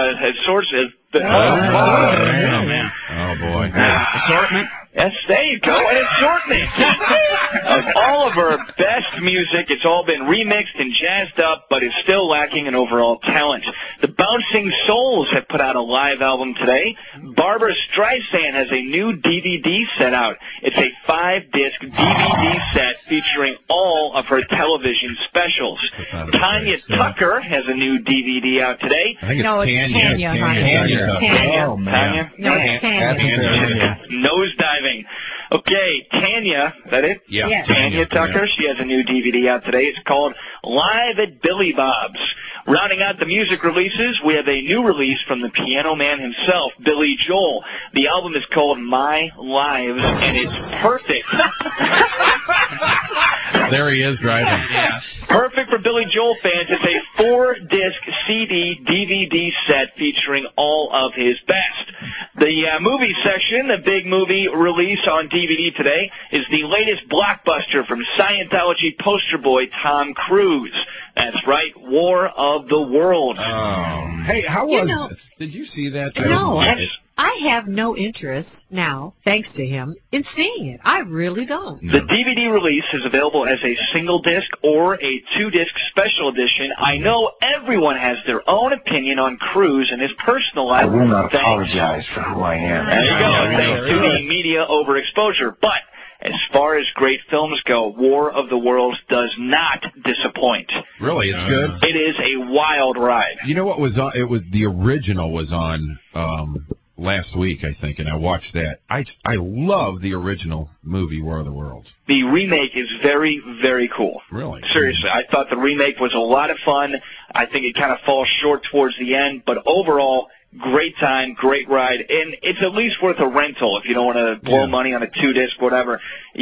Oh, boy. assortment. Yes, there you go, an assortment of all of her best music. It's all been remixed and jazzed up, but it's still lacking in overall talent. The Bouncing Souls have put out a live album today. Barbara Streisand has a new DVD set out. It's a 5-disc DVD set featuring all of her television specials. Tanya Tucker has a new DVD out today. I think it's Tanya. Tanya. Oh, man. No, it's Tanya. Nosedive. Okay, Tanya, is that it? Yeah. Yes. Tanya Tucker, she has a new DVD out today. It's called Live at Billy Bob's. Rounding out the music releases, we have a new release from the piano man himself, Billy Joel. The album is called My Lives, and it's perfect. There he is driving. Perfect for Billy Joel fans. It's a 4-disc CD DVD set featuring all of his best. The movie section, the big movie release on DVD today, is the latest blockbuster from Scientology poster boy Tom Cruise. That's right, War of the Worlds. Oh. Hey, how was it? Did you see that? No, I have no interest now, thanks to him, in seeing it. I really don't. The DVD release is available as a single disc or a 2-disc special edition. I know everyone has their own opinion on Cruise and his personal life. I will not apologize for who I am. There you go. Thanks to the media overexposure. But as far as great films go, War of the Worlds does not disappoint. Really, it's good? It is a wild ride. You know what was on? It was the original was on last week, I think, and I watched that. I love the original movie, War of the Worlds. The remake is very, very cool. Really? Seriously, I thought the remake was a lot of fun. I think it kind of falls short towards the end, but overall, great time, great ride, and it's at least worth a rental if you don't want to blow money on a 2-disc, whatever.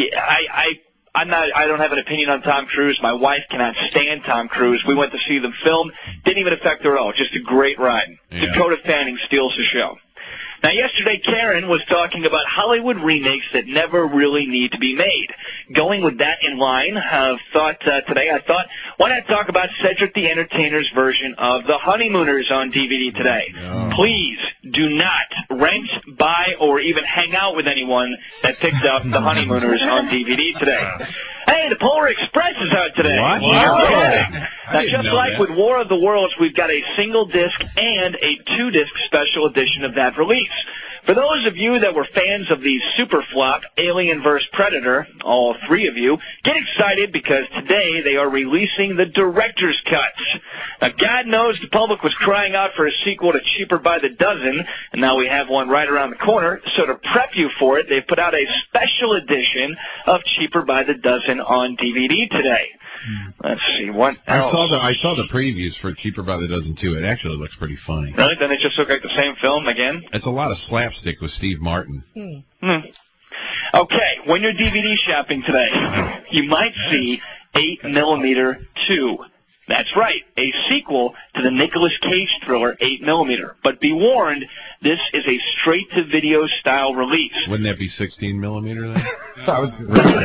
I don't have an opinion on Tom Cruise. My wife cannot stand Tom Cruise. We went to see them film. Didn't even affect her at all. Just a great ride. Yeah. Dakota Fanning steals the show. Now, yesterday, Karen was talking about Hollywood remakes that never really need to be made. Going with that in line, I thought, why not talk about Cedric the Entertainer's version of The Honeymooners on DVD today? Oh. Please do not rent, buy, or even hang out with anyone that picked up The Honeymooners on DVD today. Hey, the Polar Express is out today. What? Wow. Now, just like with War of the Worlds, we've got a single disc and a 2-disc special edition of that release. For those of you that were fans of the super flop Alien vs. Predator, all 3 of you, get excited because today they are releasing the director's cuts. Now, God knows the public was crying out for a sequel to Cheaper by the Dozen, and now we have one right around the corner. So to prep you for it, they've put out a special edition of Cheaper by the Dozen on DVD today. Let's see, what else? I saw the previews for Cheaper by the Dozen, too. It actually looks pretty funny. Really? Then it just look like the same film again? It's a lot of slapstick with Steve Martin. Okay, when you're DVD shopping today, you might see 8mm 2. That's right, a sequel to the Nicolas Cage thriller 8mm. But be warned, this is a straight-to-video style release. Wouldn't that be 16mm then? I was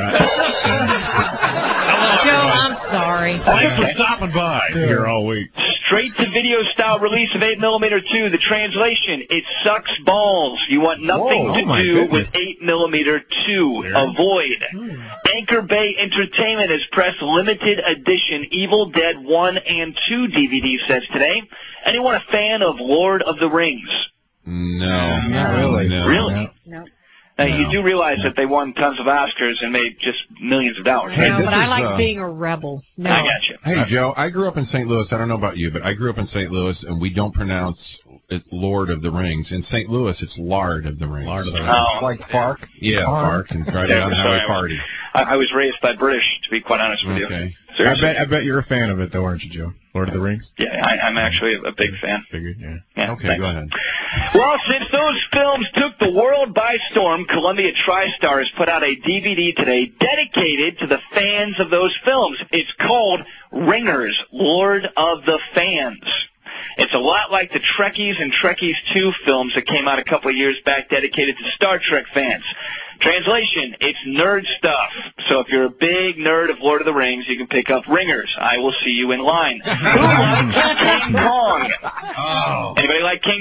Joe, I'm sorry. Thanks for stopping by here all week. Straight-to-video style release of 8mm 2. The translation, it sucks balls. You want nothing to do with 8mm 2. Avoid. Anchor Bay Entertainment has pressed limited edition Evil Dead 1 and 2 DVD sets today. Anyone a fan of Lord of the Rings? No. Not really. No. Really? No. Now, you do realize that they won tons of Oscars and made just millions of dollars. No, but I like being a rebel. No. I got you. Hey, Joe, I grew up in St. Louis. I don't know about you, but I grew up in St. Louis, and we don't pronounce it Lord of the Rings. In St. Louis, it's Lard of the Rings. Lard of the Rings. Oh. Like Fark? Yeah, Fark, and try to on the highway party. I was raised by British, to be quite honest with you. Seriously. I bet you're a fan of it, though, aren't you, Joe? Lord of the Rings? Yeah, I'm actually a big fan. Figured, yeah. Okay, thanks. go ahead. Well, since those films took the world by storm, Columbia TriStar has put out a DVD today dedicated to the fans of those films. It's called Ringers, Lord of the Fans. It's a lot like the Trekkies and Trekkies 2 films that came out a couple of years back dedicated to Star Trek fans. Translation, it's nerd stuff. So if you're a big nerd of Lord of the Rings, you can pick up Ringers. I will see you in line. Who likes King Kong? Anybody like King